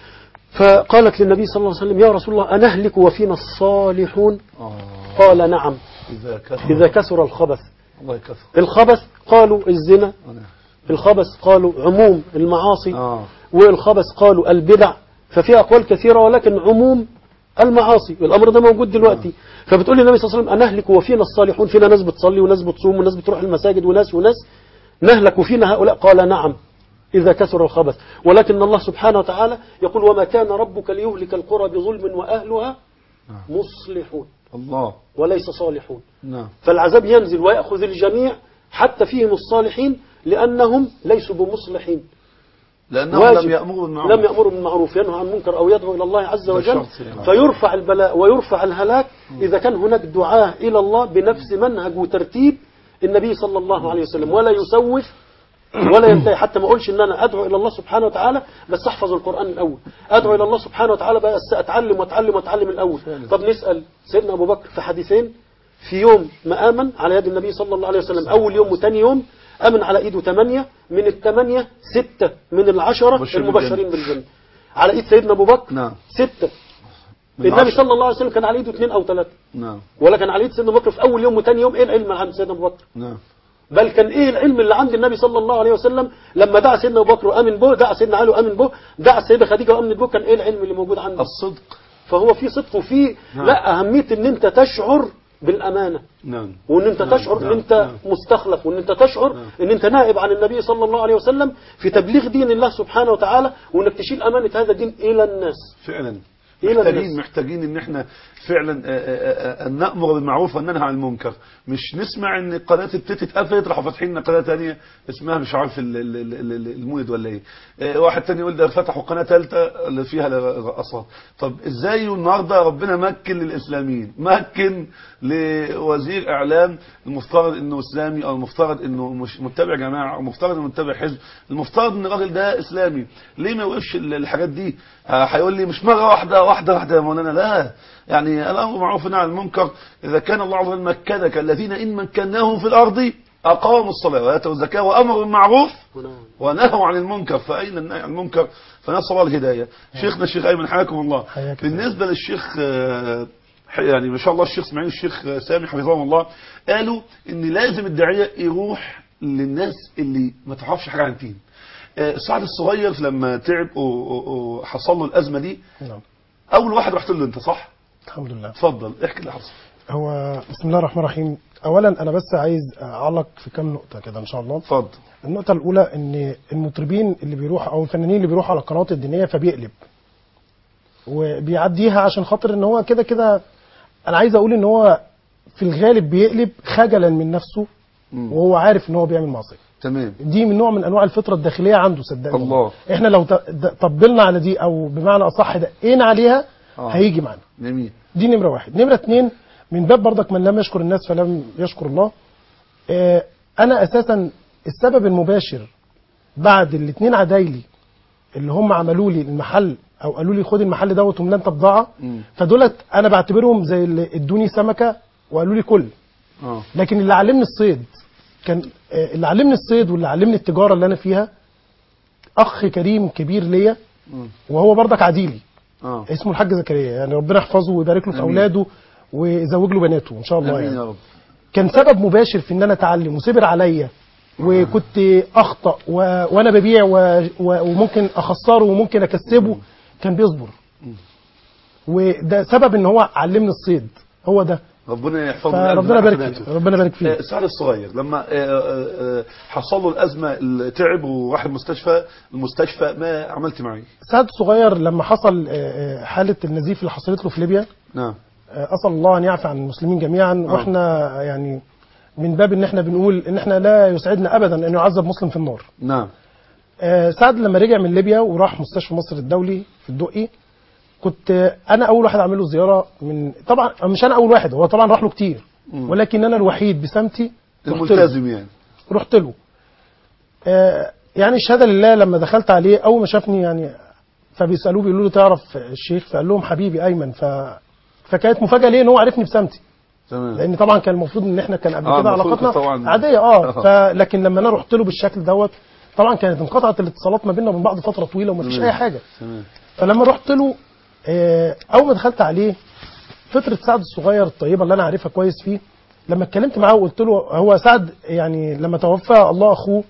Speaker 3: فقالت للنبي صلى الله عليه وسلم يا رسول الله أنهلك وفينا الصالحون؟ قال نعم إذا كثر الخبث. الخبث قالوا الزنا، الخبث قالوا عموم المعاصي، والخبث قالوا البدع، ففي أقوال كثيرة ولكن عموم المعاصي الأمر ده موجود دلوقتي. فبتقول لي النبي صلى الله عليه وسلم أنهلك وفينا الصالحون، فينا ناس بتصلي وناس بتصوم وناس بتروح المساجد وناس نهلك وفينا هؤلاء؟ قال نعم إذا كثر الخبث، ولكن الله سبحانه وتعالى يقول وما كان ربك ليهلك القرى بظلم وأهلها مصلحون الله وليس صالحون. فالعذاب ينزل ويأخذ الجميع حتى فيهم الصالحين لأنهم ليسوا بمصلحين،
Speaker 1: لأنهم لم
Speaker 3: يأمروا بالمعروف ينهوا عن المنكر أو يدعو إلى الله عز وجل، فيرفع البلاء ويرفع الهلاك إذا كان هناك دعاء إلى الله بنفس منهج وترتيب النبي صلى الله عليه وسلم، ولا يسوف ولا ينتهي. حتى ما أقولش إن أنا أدعو إلى الله سبحانه وتعالى بس أحفظ القرآن الأول، أدعو إلى الله سبحانه وتعالى بس أتعلم الأول. طب نسأل سيدنا أبو بكر في حديثين، في يوم ما آمن على يد النبي صلى الله عليه وسلم أول يوم وثاني يوم أمن على إيده 8، من ال8 6 من ال10 المبشرين بالجنة على إيد سيدنا أبو بكر 6. النبي صلى الله عليه وسلم كان على إيده 2 أو 3 ولا كان على إيد سيدنا أبو بكر في أول يوم وثاني يوم. إيه العلم اللي عند سيدنا أبو بكر؟ بل كان إيه العلم اللي عند النبي صلى الله عليه وسلم لما دعا سيدنا أبو بكر وآمن به، دعا سيدنا علي وآمن به، دعا السيدة خديجة وآمن به، كان إيه العلم اللي موجود عنده؟
Speaker 1: الصدق.
Speaker 3: فهو في صدق وفي لا أهمية إن أنت تشعر بالأمانة، وإن أنت تشعر إن أنت مستخلف، وإن أنت تشعر إن أنت نائب عن النبي صلى الله عليه وسلم في تبليغ دين الله سبحانه وتعالى، وإنك تشيل أمانة هذا الدين إلى الناس.
Speaker 1: فعلا محتاجين ان احنا فعلا ان نأمر بالمعروف وننهى عن المنكر. مش نسمع ان قناه التيت اتقفلت راحوا فاتحين لنا قناه ثانيه اسمها مش عارف المولد ولا ايه، واحد ثاني يقول ده فتحوا قناه ثالثه اللي فيها رقصات. طب ازاي النهارده ربنا مكن للاسلاميين، مكن لوزير اعلام المفترض انه اسلامي، او المفترض انه مش متبع جماعه، او المفترض انه متبع حزب، المفترض ان الراجل ده اسلامي، ليه ما يوقفش الحاجات دي؟ هيقول لي مش مره واحده يا مولانا، لا. يعني الامر معروف والنهي عن المنكر. اذا كان الله عز وجل مكنك الذين ان مكناهم في الارض اقاموا الصلاه واتوا الزكاه وامروا بالمعروف ونهوا عن المنكر، فاين النهي عن المنكر؟ فنسال الله الهدايه. شيخنا الشيخ ايمن حياكم الله. بالنسبه للشيخ يعني ما شاء الله الشيخ اسماعيل الشيخ سامي حفظهم الله قالوا ان لازم الداعيه يروح للناس اللي ما تعرفش حاجه عن الدين. سعد الصغير لما تعب وحصل له الازمه دي، اول واحد رحت له انت صح؟
Speaker 4: الحمد لله.
Speaker 1: اتفضل احكي اللي حصل.
Speaker 4: هو بسم الله الرحمن الرحيم. اولا انا بس عايز اعلق في كام نقطه كده ان شاء الله.
Speaker 1: اتفضل.
Speaker 4: النقطه الاولى ان المطربين اللي بيروحوا او الفنانين اللي بيروحوا على القنوات الدينيه فبيقلب وبيعديها عشان خاطر ان هو كده انا عايز اقول ان هو في الغالب بيقلب خجلا من نفسه وهو عارف ان هو بيعمل معصيه.
Speaker 1: تمام.
Speaker 4: دي من نوع من انواع الفطره الداخليه عنده صدقني.
Speaker 1: الله.
Speaker 4: احنا لو طبلنا على دي او بمعنى اصح دقينا عليها هيجي معانا.
Speaker 1: جميل.
Speaker 4: دي نمره واحد. نمره اتنين، من باب برضك من لم يشكر الناس فلم يشكر الله. انا اساسا السبب المباشر بعد الاثنين عدايلي اللي هم عملوا لي المحل او قالوا لي خد المحل دوت وملا انت بضاعه، فدولت انا بعتبرهم زي اللي ادوني سمكه وقالوا لي كل. لكن اللي علمني الصيد كان اللي علمني الصيد واللي علمني التجاره اللي انا فيها اخ كريم كبير ليا وهو برضك عديلي. اسمه الحاج زكريا، يعني ربنا يحفظه ويبارك له في اولاده ويزوج له بناته ان شاء الله. يعني
Speaker 1: يا رب.
Speaker 4: كان سبب مباشر في ان انا اتعلم وصبر عليا وكنت اخطا وانا ببيع وممكن اخسره وممكن اكسبه، كان بيصبر. وده سبب ان هو علمني الصيد، هو ده.
Speaker 1: ربنا يحفظه.
Speaker 4: ربنا يبارك فيه.
Speaker 1: سعد الصغير لما حصل له الازمه تعب وراح المستشفى ما عملت معي؟
Speaker 4: سعد الصغير لما حصل حاله النزيف اللي حصلت له في ليبيا،
Speaker 1: نعم،
Speaker 4: اسال الله ان يعفي عن المسلمين جميعا. واحنا يعني من باب ان احنا بنقول ان احنا لا يسعدنا ابدا ان يعذب مسلم في النار.
Speaker 1: نعم.
Speaker 4: سعد لما رجع من ليبيا وراح مستشفى مصر الدولي في الدقي، كنت انا اول واحد اعمل له زياره. من طبعا مش انا اول واحد، هو طبعا راح له كتير، ولكن انا الوحيد بسمتي
Speaker 1: الملتزم يعني.
Speaker 4: رحت له. يعني الشهاده لله لما دخلت عليه اول ما شافني يعني فبيسالوه بيقولوا له تعرف الشيخ؟ فقال لهم حبيبي ايمن. فكانت مفاجاه ليه ان هو عرفني بسمتي.
Speaker 1: تمام.
Speaker 4: لان طبعا كان المفروض ان احنا كان قبل كده علاقتنا عاديه. لكن لما انا رحت له بالشكل دوت طبعا كانت انقطعت الاتصالات ما بيننا وبين بعض فتره طويله ومفيش اي حاجه.
Speaker 1: تمام.
Speaker 4: فلما رحت له اول ما دخلت عليه فطره سعد الصغير الطيبه اللي انا عارفها كويس فيه، لما اتكلمت معاه وقلت له هو سعد يعني لما توفى الله اخوه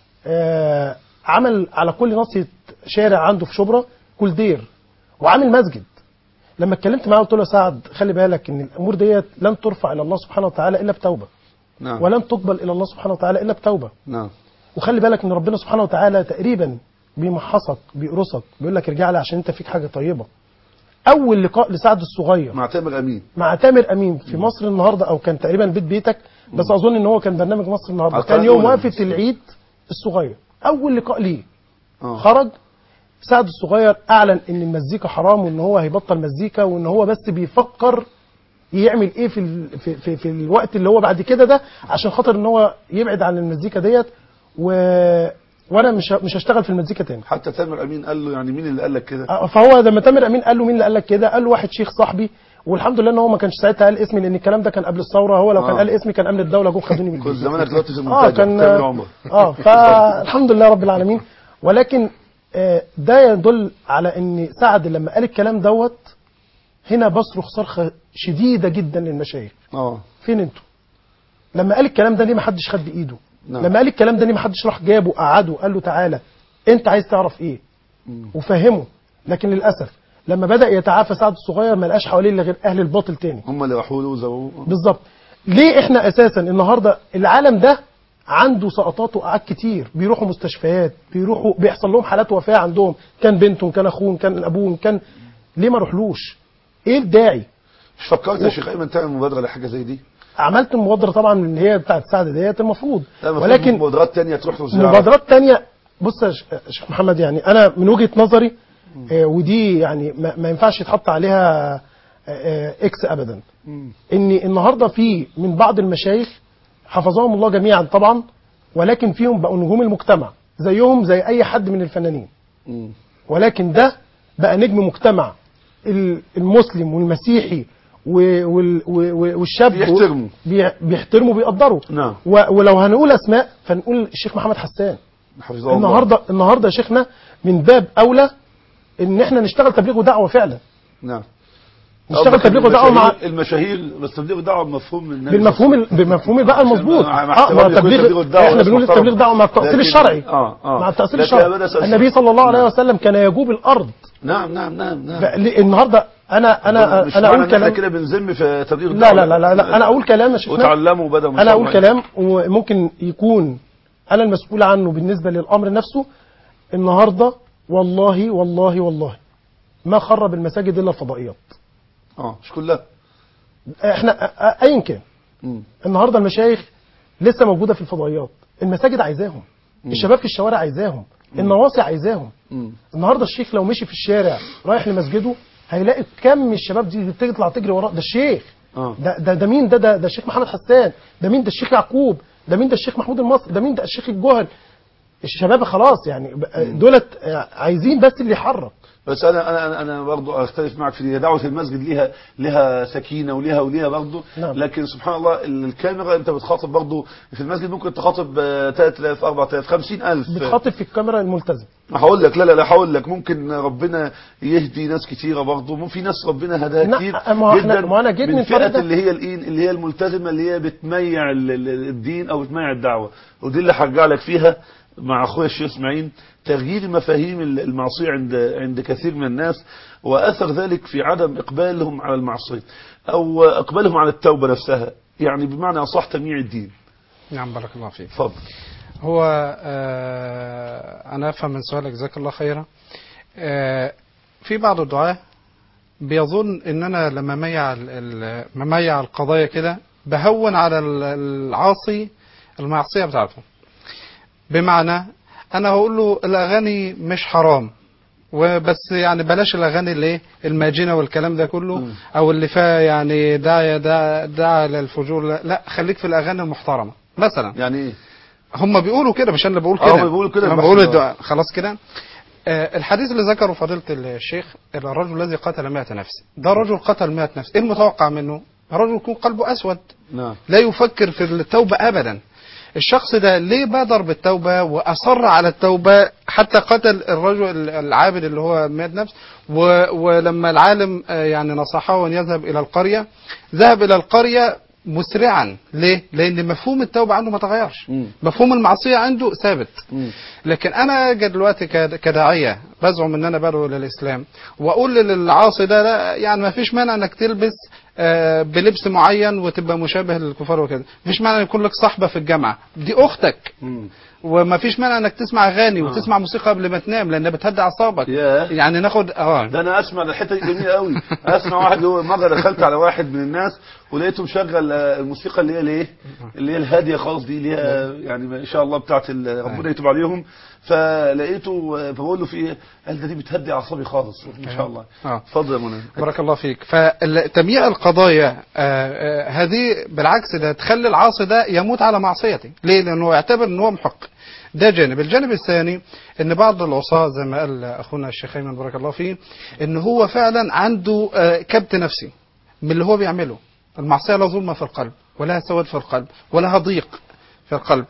Speaker 4: عمل على كل ناصيه شارع عنده في شبرا كل دير وعامل مسجد. لما اتكلمت معاه قلت له سعد خلي بالك ان الامور ديت لن ترفع الى الله سبحانه وتعالى الا بتوبه.
Speaker 1: نعم.
Speaker 4: ولن تقبل الى الله سبحانه وتعالى الا بتوبه.
Speaker 1: نعم.
Speaker 4: وخلي بالك ان ربنا سبحانه وتعالى تقريبا بيمحصك بيقرصك بيقول لك ارجع لي عشان انت فيك حاجه طيبه. اول لقاء لسعد الصغير مع تامر امين في مصر النهارده، او كان تقريبا بيتك، بس اظن ان هو كان برنامج مصر النهارده، كان يوم وقفه العيد الصغير. اول لقاء ليه خرج سعد الصغير اعلن ان المزيكا حرام وان هو هيبطل مزيكا وان هو بس بيفكر يعمل ايه في الوقت اللي هو بعد كده ده عشان خاطر ان هو يبعد عن المزيكا ديت وانا مش هشتغل في المزيكا تاني.
Speaker 1: حتى تامر امين قال له يعني مين اللي قال لك كده؟
Speaker 4: فهو لما تامر امين قال له مين اللي قال لك كده؟ قال له واحد شيخ صاحبي، والحمد لله ان هو ما كانش ساعتها قال اسمي لان الكلام ده كان قبل الثوره. هو لو كان قال اسمي كان امن الدوله جم خدوني من
Speaker 1: كنت زمانك دلوقتي في المنتدى
Speaker 4: كان
Speaker 1: تامر عمر.
Speaker 4: فالحمد لله رب العالمين. ولكن ده يدل على ان سعد لما قال الكلام دوت هنا بصرخ صرخه شديده جدا للمشايخ. فين انتوا؟ لما قال الكلام ده ليه ما حدش خد بايده؟ لما قال الكلام ده ليه ما حدش راح جابه قعده قال له تعالى انت عايز تعرف ايه وفهمه؟ لكن للاسف لما بدا يتعافى سعد الصغير ما لقاش حواليه الا غير اهل الباطل تاني،
Speaker 1: هم اللي راحوا له وزووه.
Speaker 4: بالظبط. ليه احنا اساسا النهارده العالم ده عنده سقطات وقعات كتير، بيروحوا مستشفيات، بيحصل لهم حالات وفاه عندهم، كان بنتهم كان اخوهم كان ابوهم كان ليه ما اروحلوش؟ ايه الداعي؟
Speaker 1: مش فكرت يا شيخ ايمن تعمل مبادره لحاجه زي دي؟
Speaker 4: عملت مبادره طبعا اللي هي بتاعت سعد ديت المفروض،
Speaker 1: ولكن مبادرات تانية تروح له زياره.
Speaker 4: مبادرات تانية. بص يا شيخ محمد، يعني انا من وجهه نظري ودي يعني ما ينفعش يتحط عليها اكس ابدا، ان النهارده في من بعض المشايخ حفظهم الله جميعا طبعا، ولكن فيهم بقوا نجوم المجتمع زيهم زي اي حد من الفنانين، ولكن ده بقى نجم مجتمع المسلم والمسيحي والشاب بيحترموا بيقدروا.
Speaker 1: نعم.
Speaker 4: ولو هنقول اسماء فنقول الشيخ محمد حسان.
Speaker 1: حفظه الله.
Speaker 4: النهارده يا شيخنا من باب اولى ان احنا نشتغل تبليغ ودعوه فعلا.
Speaker 1: نعم.
Speaker 4: نشتغل تبليغ ودعوه مع
Speaker 1: المشاهير، بس تبليغ دعوه بمفهوم
Speaker 4: بالمفهوم بقى المظبوط. مع التبليغ احنا بنقول التبليغ دعوه مع التأصيل الشرعي. مع التأصيل الشرعي. النبي صلى الله عليه وسلم كان يجوب الارض.
Speaker 1: نعم نعم نعم.
Speaker 4: النهارده انا اقول كلام
Speaker 1: كده بنذم في تبليغ
Speaker 4: الدعوه. لا انا اقول كلام يا شيخنا
Speaker 1: وتعلموا بدل ما
Speaker 4: انا اقول كلام وممكن يكون انا المسؤول عنه بالنسبه للامر نفسه. النهارده والله والله والله ما خرب المساجد الا الفضائيات.
Speaker 1: مش كلها.
Speaker 4: احنا ايا كان النهارده المشايخ لسه موجوده في الفضائيات، المساجد عايزاهم، الشباب في الشوارع عايزاهم، النواصي عايزاهم. النهارده الشيخ لو مشي في الشارع رايح لمسجده هيلاقي كم الشباب دي بتطلع تجري وراه. ده الشيخ ده مين؟ ده الشيخ محمد حسان، ده مين؟ ده الشيخ يعقوب، ده مين؟ ده الشيخ محمود المصري، ده مين؟ ده الشيخ الجوهري. الشباب خلاص يعني دولت عايزين بس اللي يحرك.
Speaker 1: بس انا برضه اختلف معك في دعوه المسجد لها سكينه وليها برضه.
Speaker 4: نعم.
Speaker 1: لكن سبحان الله الكاميرا انت بتخاطب برضه في المسجد ممكن تخاطب 3000 4000 50000
Speaker 4: بتخاطب في الكاميرا الملتزم.
Speaker 1: هقول لك لا هقول لك ممكن ربنا يهدي ناس كتيره برضه، في ناس ربنا هداها كتير جدا.
Speaker 4: ما انا جيت من
Speaker 1: الفئات اللي هي الملتزمه اللي هي بتميع الدين او بتميع الدعوه، ودي اللي هرجع لك فيها مع اخويا الشيخ اسماعيل. تغيير مفاهيم المعصية عند كثير من الناس، وأثر ذلك في عدم إقبالهم على المعصية أو إقبالهم على التوبة نفسها، يعني بمعنى أصح تمييع الدين.
Speaker 2: نعم بارك الله فيك.
Speaker 1: تفضل.
Speaker 2: هو أنا أفهم من سؤالك جزاك الله خيرا. في بعض الدعاة بيظن إن أنا لما مميع القضايا كده بهون على العاصي المعصية بتاعته. بمعنى انا هقول له الاغاني مش حرام وبس، يعني بلاش الاغاني اللي الماجنه والكلام ده كله او اللي فيها يعني داعي للفجور. لا خليك في الاغاني المحترمه مثلا.
Speaker 1: يعني ايه؟
Speaker 2: هم بيقولوا كده مش انا اللي بقول كده.
Speaker 1: هم بيقولوا كده.
Speaker 2: انا بقول الدعاء خلاص كده. الحديث اللي ذكره فضيله الشيخ الرجل الذي قتل 100 نفس، ده رجل قتل 100 نفس، ايه المتوقع منه؟ رجل يكون قلبه اسود.
Speaker 1: نعم.
Speaker 2: لا يفكر في التوبه ابدا. الشخص ده ليه بادر بالتوبة وأصر على التوبة حتى قتل الرجل العابد اللي هو 100 نفس؟ ولما العالم يعني نصحه أن يذهب إلى القرية، ذهب إلى القرية مسرعا. ليه؟ لأن مفهوم التوبة عنده ما تغيرش، مفهوم المعصية عنده ثابت. لكن أنا دلوقتي كداعية بزعم أن أنا بدعو للإسلام وأقول للعاصي ده لا، يعني ما فيش مانع أنك تلبس بلبس معين وتبقى مشابه للكفار وكده، مفيش مانع ان يكون لك صاحبه في الجامعه دي اختك، وما فيش مانع انك تسمع اغاني وتسمع موسيقى قبل ما تنام لانها بتهدي اعصابك. يعني ناخد
Speaker 1: ده انا اسمع الحته دي جميله قوي. اسمع واحد مره دخلت على واحد من الناس ولقيته مشغل الموسيقى اللي هي الهاديه خالص دي، اللي هي يعني ما شاء الله بتاعت ربنا يتوب عليهم. فلقيته فبقول له في ايه؟ قال ده دي بتهدي اعصابي خالص ما شاء الله. اتفضل يا منى.
Speaker 2: بارك الله فيك. فتمييع القضايا هذه بالعكس ده تخلي العاصي ده يموت على معصيته. ليه؟ لانه يعتبر ان هو محق. ده جانب. الجانب الثاني ان بعض العصاة زي ما قال اخونا الشيخ ايمن بارك الله فيه ان هو فعلا عنده كبت نفسي من اللي هو بيعمله. المعصية لا ظلمة في القلب ولا سواد في القلب ولا ضيق في القلب.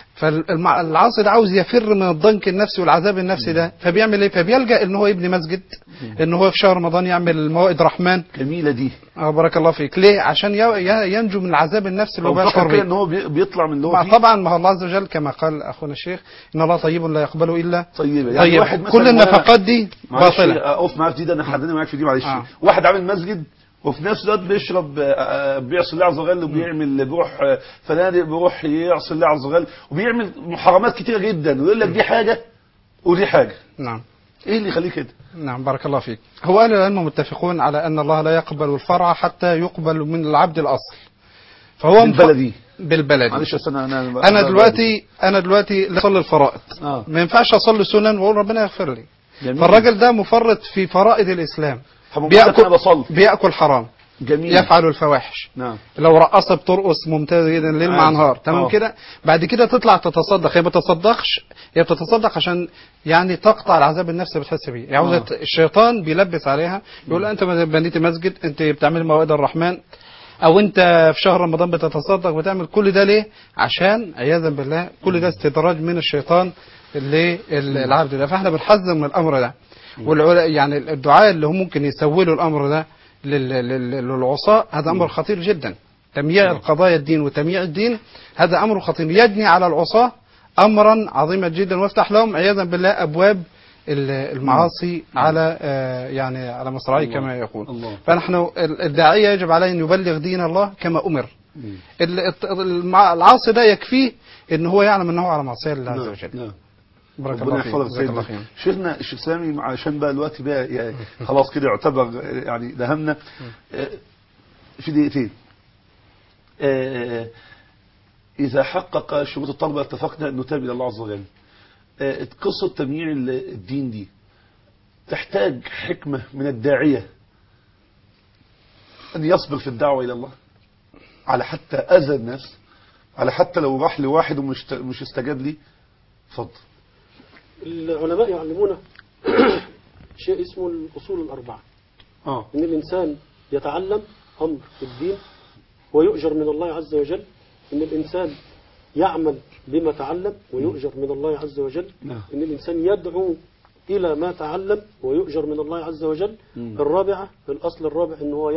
Speaker 2: فالعاصي ده عاوز يفر من الضنك النفسي والعذاب النفسي ده، فبيعمل ايه؟ فبيلجأ ان هو يبني مسجد، ان هو في شهر رمضان يعمل موائد رحمن.
Speaker 1: جميله دي.
Speaker 2: بارك الله فيك. ليه؟ عشان ينجو من العذاب النفسي اللي هو بيشعر بيه.
Speaker 1: ان هو بيطلع من اللي هو فيه.
Speaker 2: طبعا ما هو الله عز وجل كما قال اخونا الشيخ ان الله طيب لا يقبله الا
Speaker 1: طيبا.
Speaker 2: يعني طيب.
Speaker 1: واحد
Speaker 2: كل النفقات دي باطله.
Speaker 1: اقف معاك دي، انا حددني معاك في دي معلش. واحد عامل مسجد وفي نفس الوقت بيشرب بيعصي الله عز وجل، وبيعمل بيروح فنادق، بيروح يعصي الله عز وجل، وبيعمل محرمات كتيره جدا، ويقول لك دي حاجه ودي حاجه.
Speaker 2: نعم.
Speaker 1: ايه اللي يخليه كده؟
Speaker 2: نعم بارك الله فيك. هو أهل العلم متفقون على أن الله لا يقبل الفرع حتى يقبل من العبد الأصل. فهو
Speaker 1: بالبلدي
Speaker 2: بالبلدي.
Speaker 1: معلش
Speaker 2: أنا دلوقتي أصلي الفرائض، ما ينفعش أصلي سنن وأقول ربنا يغفر لي.
Speaker 1: جميل.
Speaker 2: فالراجل ده مفرط في فرائض الإسلام، بيأكل حرام،
Speaker 1: جميل.
Speaker 2: يفعل الفواحش.
Speaker 1: نعم.
Speaker 2: لو رقصة بترقص ممتاز جدا ليل مع نهار، تمام كده. بعد كده تطلع تتصدق، هي ما بتتصدقش، هي بتتصدق عشان يعني تقطع العذاب النفسي بتحس بيه. يعني الشيطان بيلبس عليها، يقول انت بنيت مسجد، انت بتعمل موائد الرحمن، او انت في شهر رمضان بتتصدق، بتعمل كل ده ليه؟ عشان عياذا بالله كل ده استدراج من الشيطان للعبد ده. فاحنا بنحذر من الامر ده. يعني الدعاء اللي هم ممكن يسولوا الامر ده للعصاة، هذا أمر خطير جدا. تمييع القضايا الدين وتمييع الدين هذا أمر خطير، يجني على العصاة أمرا عظيما جدا، ويفتح لهم عياذا بالله أبواب المعاصي على يعني على مصراعي كما يقول. فنحن الداعية يجب عليه أن يبلغ دين الله كما أمر. العاصي ده يكفيه أن هو يعلم أنه على معصية الله عز وجل.
Speaker 1: بارك الله فيك. شيخنا الشيخ سامي، عشان بقى الوقت بقى يعني خلاص كده يعتبر يعني دهمنا في دقيقتين. إذا حقق شروط الطلبة اتفقنا أن نتابع الله عز وجل. قصة تمييع الدين دي تحتاج حكمة من الداعية أن يصبر في الدعوة إلى الله على حتى أذى الناس، على حتى لو راح لواحد ومش استجاب لي. اتفضل.
Speaker 3: العلماء يعلمون شيء اسمه الأصول الأربعة. إن الإنسان يتعلم أمر الدين ويؤجر من الله عز وجل، إن الإنسان يعمل بما تعلم ويؤجر من الله عز وجل، إن الإنسان يدعو إلى ما تعلم ويؤجر من الله عز وجل. الرابعة، الأصل الرابع، إن هو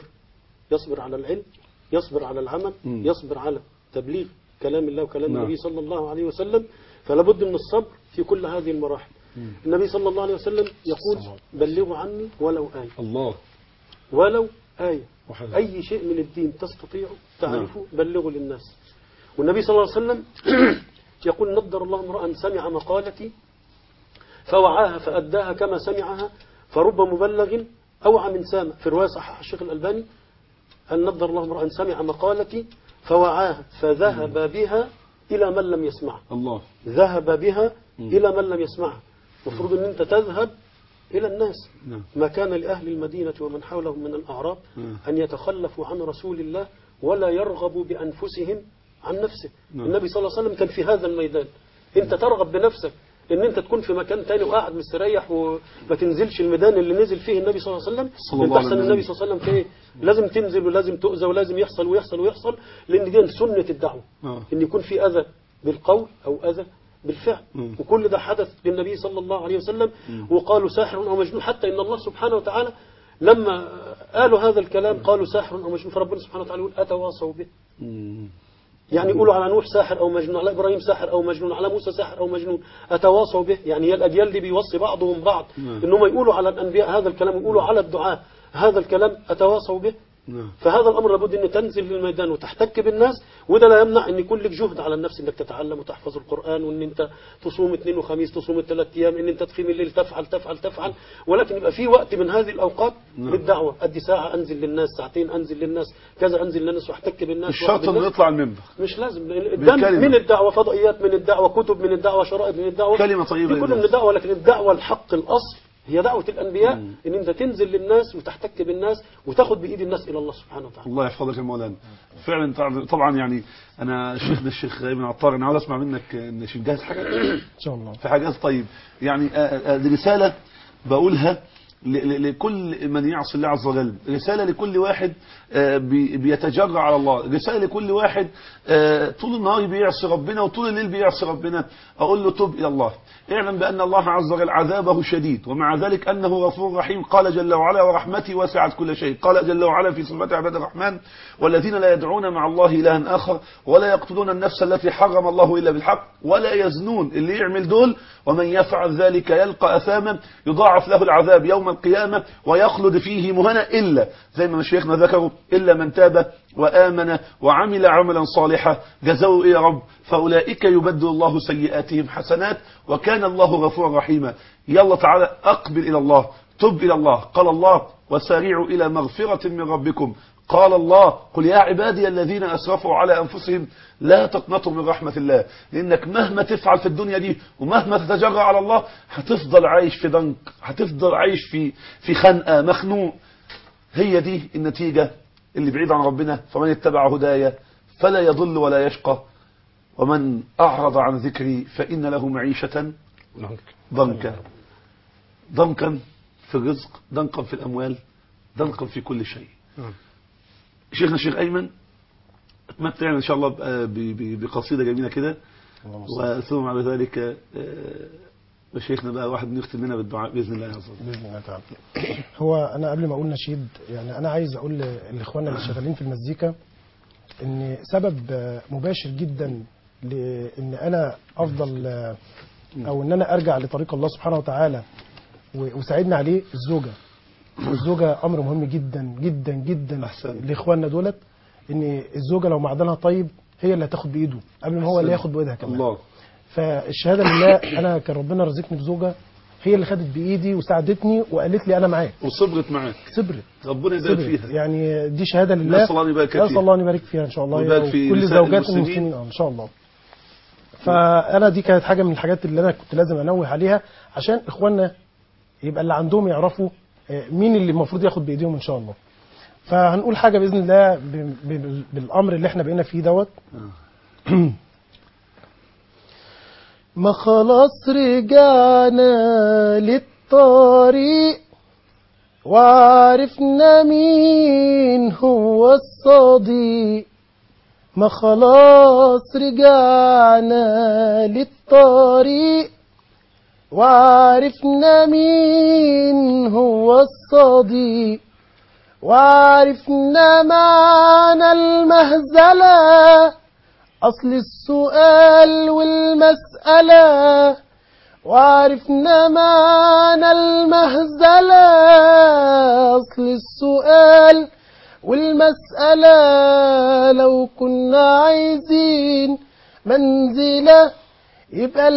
Speaker 3: يصبر على العلم، يصبر على العمل، يصبر على تبليغ كلام الله وكلام النبي صلى الله عليه وسلم. فلا بد من الصبر في كل هذه المراحل. النبي صلى الله عليه وسلم يقول بلغوا عني ولو آية.
Speaker 1: الله.
Speaker 3: ولو آية. أي شيء من الدين تستطيع تعرفه بلغوا للناس. والنبي صلى الله عليه وسلم يقول نضر الله امرأ سمع مقالتي فوعاها فأداها كما سمعها فرب مبلغ أوعى من سامع. في رواية صحيح الشيخ الألباني أن نضر الله امرأ سمع مقالتي فوعاها فذهب بها إلى من لم يسمعها.
Speaker 1: الله.
Speaker 3: ذهب بها إلى من لم يسمعها. مفروض أن أنت تذهب إلى الناس. ما كان لأهل المدينة ومن حولهم من الأعراب أن يتخلفوا عن رسول الله ولا يرغبوا بأنفسهم عن نفسه. النبي صلى الله عليه وسلم كان في هذا الميدان. أنت ترغب بنفسك ان انت تكون في مكان تاني وقاعد مستريح وما تنزلش الميدان اللي نزل فيه النبي صلى الله عليه وسلم. انت احسن النبي صلى الله عليه وسلم في ايه؟ لازم تنزل ولازم تؤذى ولازم يحصل ويحصل ويحصل، لان دي سنة الدعوة. ان يكون في اذى بالقول او اذى بالفعل. وكل ده حدث للنبي صلى الله عليه وسلم. وقالوا ساحر او مجنون، حتى ان الله سبحانه وتعالى لما قالوا هذا الكلام قالوا ساحر او مجنون، فربنا سبحانه وتعالى يقول اتواصوا به. يعني يقولوا على نوح ساحر أو مجنون، على إبراهيم ساحر أو مجنون، على موسى ساحر أو مجنون، أتواصوا به. يعني هي الأجيال دي بيوصي بعضهم بعض إنهم يقولوا على الأنبياء هذا الكلام، يقولوا على الدعاء هذا الكلام، أتواصوا به. فهذا الأمر لابد أن تنزل للميدان وتحتك بالناس. وده لا يمنع أن يكون لك جهد على النفس أنك تتعلم وتحفظ القرآن، وأن أنت تصوم 2 وخميس، تصوم 3 أيام، أن أنت تقيم الليل، تفعل. ولكن يبقى في وقت من هذه الأوقات للدعوة. أدي ساعة أنزل للناس، ساعتين أنزل للناس، كذا أنزل للناس واحتك بالناس.
Speaker 1: مش شرط انه يطلع المنبر،
Speaker 3: مش لازم. من الدعوة فضائيات من الدعوة، كتب من الدعوة، شرائط من الدعوة،
Speaker 1: كلمة طيبة
Speaker 3: كل من الدعوة. لكن الدعوة الحق الأصل هي دعوة الأنبياء. إن أنت تنزل للناس وتحتك بالناس وتاخد بإيد الناس إلى الله سبحانه وتعالى.
Speaker 1: الله يحفظك يا مولانا. فعلا طبعا يعني أنا شيخنا الشيخ ابن عطار، أنا عاوز أسمع منك إن شيخ جاهز حاجة إن
Speaker 4: شاء الله
Speaker 1: في حاجات. طيب يعني دي رسالة بقولها لكل من يعصي الله عز وجل، رسالة لكل واحد بيتجرع على الله، رسالة لكل واحد طول النهار بيعصي ربنا وطول الليل بيعصي ربنا. أقول له تب إلى الله، اعلم بأن الله عز وجل عذابه شديد، ومع ذلك أنه غفور رحيم. قال جل وعلا ورحمتي وسعت كل شيء. قال جل وعلا في صفات عباد الرحمن والذين لا يدعون مع الله إلها آخر ولا يقتلون النفس التي حرم الله إلا بالحق ولا يزنون. اللي يعمل دول ومن يفعل ذلك يلقى أثاما يضاعف له العذاب يوم القيامة ويخلد فيه مهنا، إلا زي ما مشايخنا ذكروا إلا من تاب وآمن وعمل عملا صالحا جزاؤه إيه يا رب؟ فأولئك يبدل الله سيئاتهم حسنات وكان الله غفورا رحيما. يلا تعالى أقبل إلى الله، تب إلى الله. قال الله وسارعوا إلى مغفرة من ربكم. قال الله قل يا عبادي الذين أسرفوا على أنفسهم لا تقنطوا من رحمة الله. لأنك مهما تفعل في الدنيا دي ومهما تتجرأ على الله هتفضل عايش في ضنك، هتفضل عايش في خنقة، مخنوق. هي دي النتيجة اللي بعيد عن ربنا. فمن اتبع هدايا فلا يضل ولا يشقى ومن أعرض عن ذكري فإن له معيشة ضنكا. ضنكا في الرزق، ضنكا في الأموال، ضنكا في كل شيء. شيخنا الشيخ أيمن اتمتع إن شاء الله بقصيدة جميلة كده، وثم على ذلك شيخنا بقى واحد نختم لنا بالدعاء بإذن الله عز وجل.
Speaker 4: بإذن الله تعالى. هو أنا قبل ما أقول نشيد يعني أنا عايز أقول لإخواننا اللي شغالين في المزيكا إن سبب مباشر جدا لإن أنا أفضل أو إن أنا أرجع لطريق الله سبحانه وتعالى وساعدني عليه الزوجة أمر مهم جدا جدا جدا لإخواننا دولت. إن الزوجة لو معدنها طيب هي اللي هتاخد بإيده قبل ما هو اللي ياخد بإيدها كمان.
Speaker 1: الله.
Speaker 4: فالشهادة لله أنا كان ربنا رزقني بزوجة هي اللي خدت بإيدي وساعدتني وقالت لي أنا معاك
Speaker 1: وصبرت معاك.
Speaker 4: صبرت
Speaker 1: ربنا يبارك فيها.
Speaker 4: يعني دي شهادة لله.
Speaker 1: نسأل الله يبارك فيها.
Speaker 4: نسأل الله يبارك فيها إن شاء الله وكل زوجات المسلمين إن شاء الله. فأنا دي كانت حاجة من الحاجات اللي أنا كنت لازم أنوه عليها عشان إخواننا يبقى اللي عندهم يعرفوا مين اللي المفروض ياخد بإيديهم إن شاء الله. فهنقول حاجة بإذن الله بالأمر اللي احنا بقينا فيه دوت. ما خلاص رجعنا للطريق وعرفنا مين هو الصديق. ما خلاص رجعنا للطريق وعرفنا مين هو الصديق وعرفنا معنى المهزلة أصل السؤال والمسألة وعرفنا معنى المهزلة أصل السؤال والمسألة. لو كنا عايزين منزلة يبقى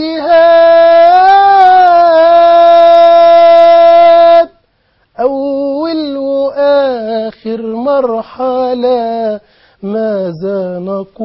Speaker 4: الجهاد أول وآخر مرحلة. ماذا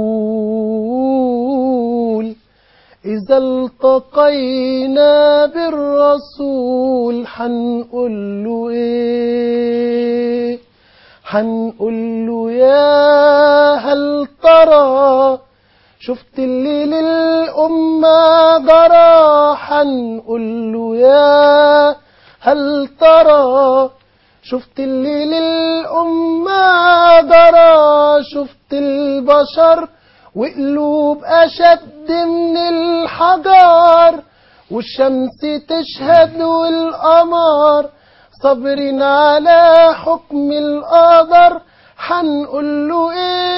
Speaker 4: نقول إذا التقينا بالرسول؟ حنقول له إيه؟ حنقول له يا هل ترى شفت اللي للأمة جرى؟ حنقول له يا هل ترى شفت اللي للأمة جرى؟ شفت البشر وقلوب أشد من الحجر والشمس تشهد والقمر صابرين على حكم القدر. حنقول له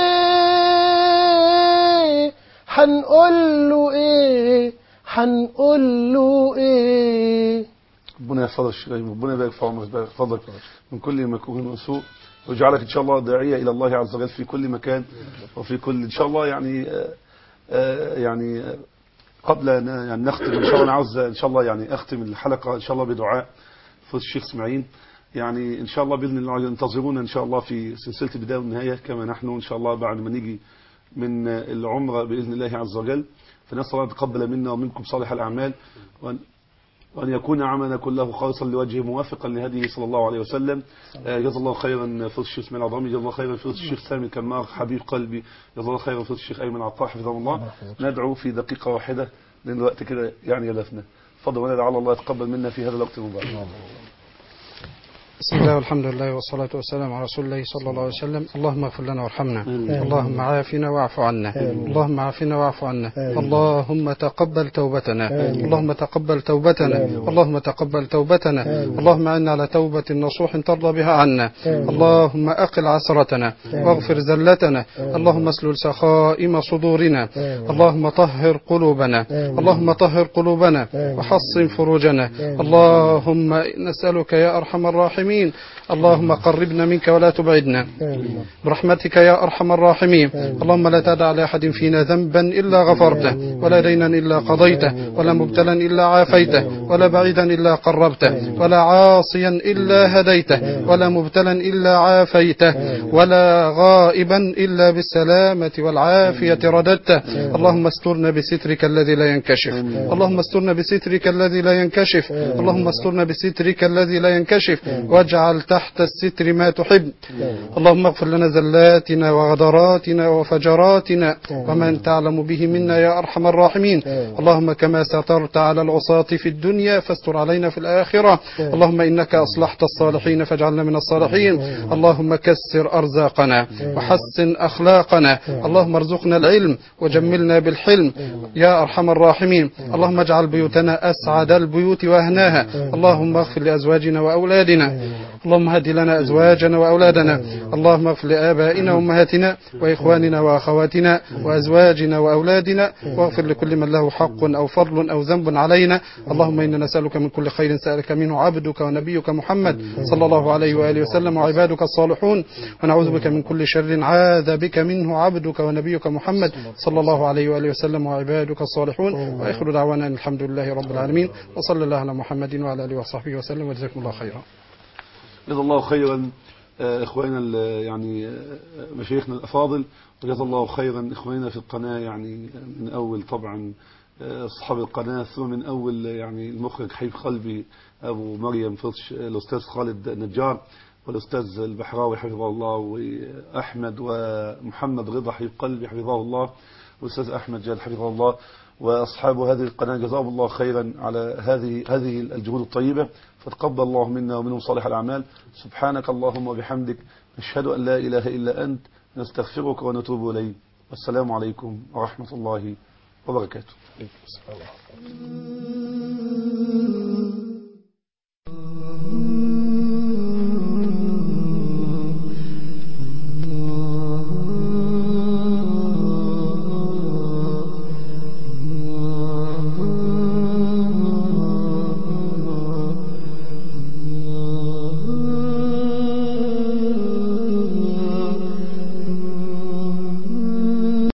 Speaker 4: ايه؟ حنقول له ايه؟ حنقول له ايه؟
Speaker 1: ربنا يحفظك الشيخ، ربنا يبارك في عمرك، يحفظك من كل مكروه وسوء ويجعلك ان شاء الله داعية الى الله عز وجل في كل مكان وفي كل ان شاء الله. يعني قبل ان نختم ان شاء الله انا عاوز ان شاء الله يعني اختم الحلقة ان شاء الله بدعاء فوز الشيخ اسماعيل. يعني ان شاء الله باذن الله ينتظرونا ان شاء الله في سلسلة البداية والنهاية كما نحن ان شاء الله بعد ما نيجي من العمرة باذن الله عز وجل. فنسأل الله يتقبل منا ومنكم صالح الاعمال وأن يكون عملنا كله خالصا لوجهه موافقا لهديه صلى الله عليه وسلم. جزا الله خيرا فوز الشيخ اسماعيل العظامي، جزا الله خيرا فوز الشيخ سامي كمار حبيب قلبي، جزا الله خيرا فوز الشيخ أيمن عطاء حفظه الله. ندعو في دقيقة واحدة لأن الوقت كده يعني يلفنا. فضل ونادى على الله يتقبل منا في هذا الوقت المبارك.
Speaker 2: بسم الله والحمد لله والصلاة والسلام على رسول الله صلى الله عليه وسلم. اللهم اغفر لنا وارحمنا، اللهم عافنا واعف عنا، اللهم عافنا واعف عنا، اللهم تقبل توبتنا، اللهم تقبل توبتنا، اللهم تقبل توبتنا، اللهم اعنا على توبة نصوح ترضى بها عنا، اللهم أقل عثرتنا واغفر زلتنا، اللهم اسلل سخائم صدورنا، اللهم طهر قلوبنا، اللهم طهر قلوبنا وحصن فروجنا، اللهم نسألك يا أرحم الراحمين اللهم قربنا منك ولا تبعدنا برحمتك يا أرحم الراحمين. اللهم لا تدع لأحد فينا ذنبا إلا غفرته، ولا دينا إلا قضيته، ولا مبتلا إلا عافيته، ولا بعيدا إلا قربته، ولا عاصيا إلا هديته، ولا مبتلا إلا عافيته، ولا غائبا إلا بالسلامة والعافية رددته. اللهم استرنا بسترك الذي لا ينكشف، اللهم استرنا بسترك الذي لا ينكشف، اللهم استرنا بسترك الذي لا ينكشف، واجعل تحت الستر ما تحب. اللهم اغفر لنا زلاتنا وغدراتنا وفجراتنا ومن تعلم به منا يا أرحم الراحمين. اللهم كما سترت على العصاة في الدنيا فاستر علينا في الآخرة. اللهم إنك أصلحت الصالحين فاجعلنا من الصالحين. اللهم كسر أرزاقنا وحسن أخلاقنا، اللهم ارزقنا العلم وجملنا بالحلم يا أرحم الراحمين. اللهم اجعل بيوتنا أسعد البيوت وأهناها. اللهم اغفر لأزواجنا وأولادنا، اللهم هد لنا أزواجنا وأولادنا، اللهم اغفر لآبائنا وأمهاتنا وإخواننا وأخواتنا وأزواجنا وأولادنا، واغفر لكل من له حق أو فضل أو ذنب علينا. اللهم إنا نسألك من كل خير سألك منه عبدك ونبيك محمد صلى الله عليه وآله وسلم وعبادك الصالحون، ونعوذ بك من كل شر عاذ بك منه عبدك ونبيك محمد صلى الله عليه وآله وسلم وعبادك الصالحون. وآخر دعوانا أن الحمد لله رب العالمين، وصلى الله على محمد وعلى آله وصحبه وسلم، وجزاكم الله خيرا.
Speaker 1: جزا الله خيرا إخواننا يعني مشايخنا الأفاضل، وجزا الله خيرا إخواننا في القناة، يعني من أول طبعا أصحاب القناة، ثم من أول يعني المخرج حبيب قلبي أبو مريم فتش، الأستاذ خالد النجار، والأستاذ البحراوي حفظه الله، وأحمد ومحمد رضا حبيب قلبي حفظه الله، والأستاذ أحمد جاد حفظه الله، وأصحاب هذه القناة جزاهم الله خيرا على هذه الجهود الطيبة، فتقبل الله منا ومنهم صالح الأعمال. سبحانك اللهم وبحمدك، نشهد أن لا إله إلا أنت، نستغفرك ونتوب إليك. والسلام عليكم ورحمة الله وبركاته.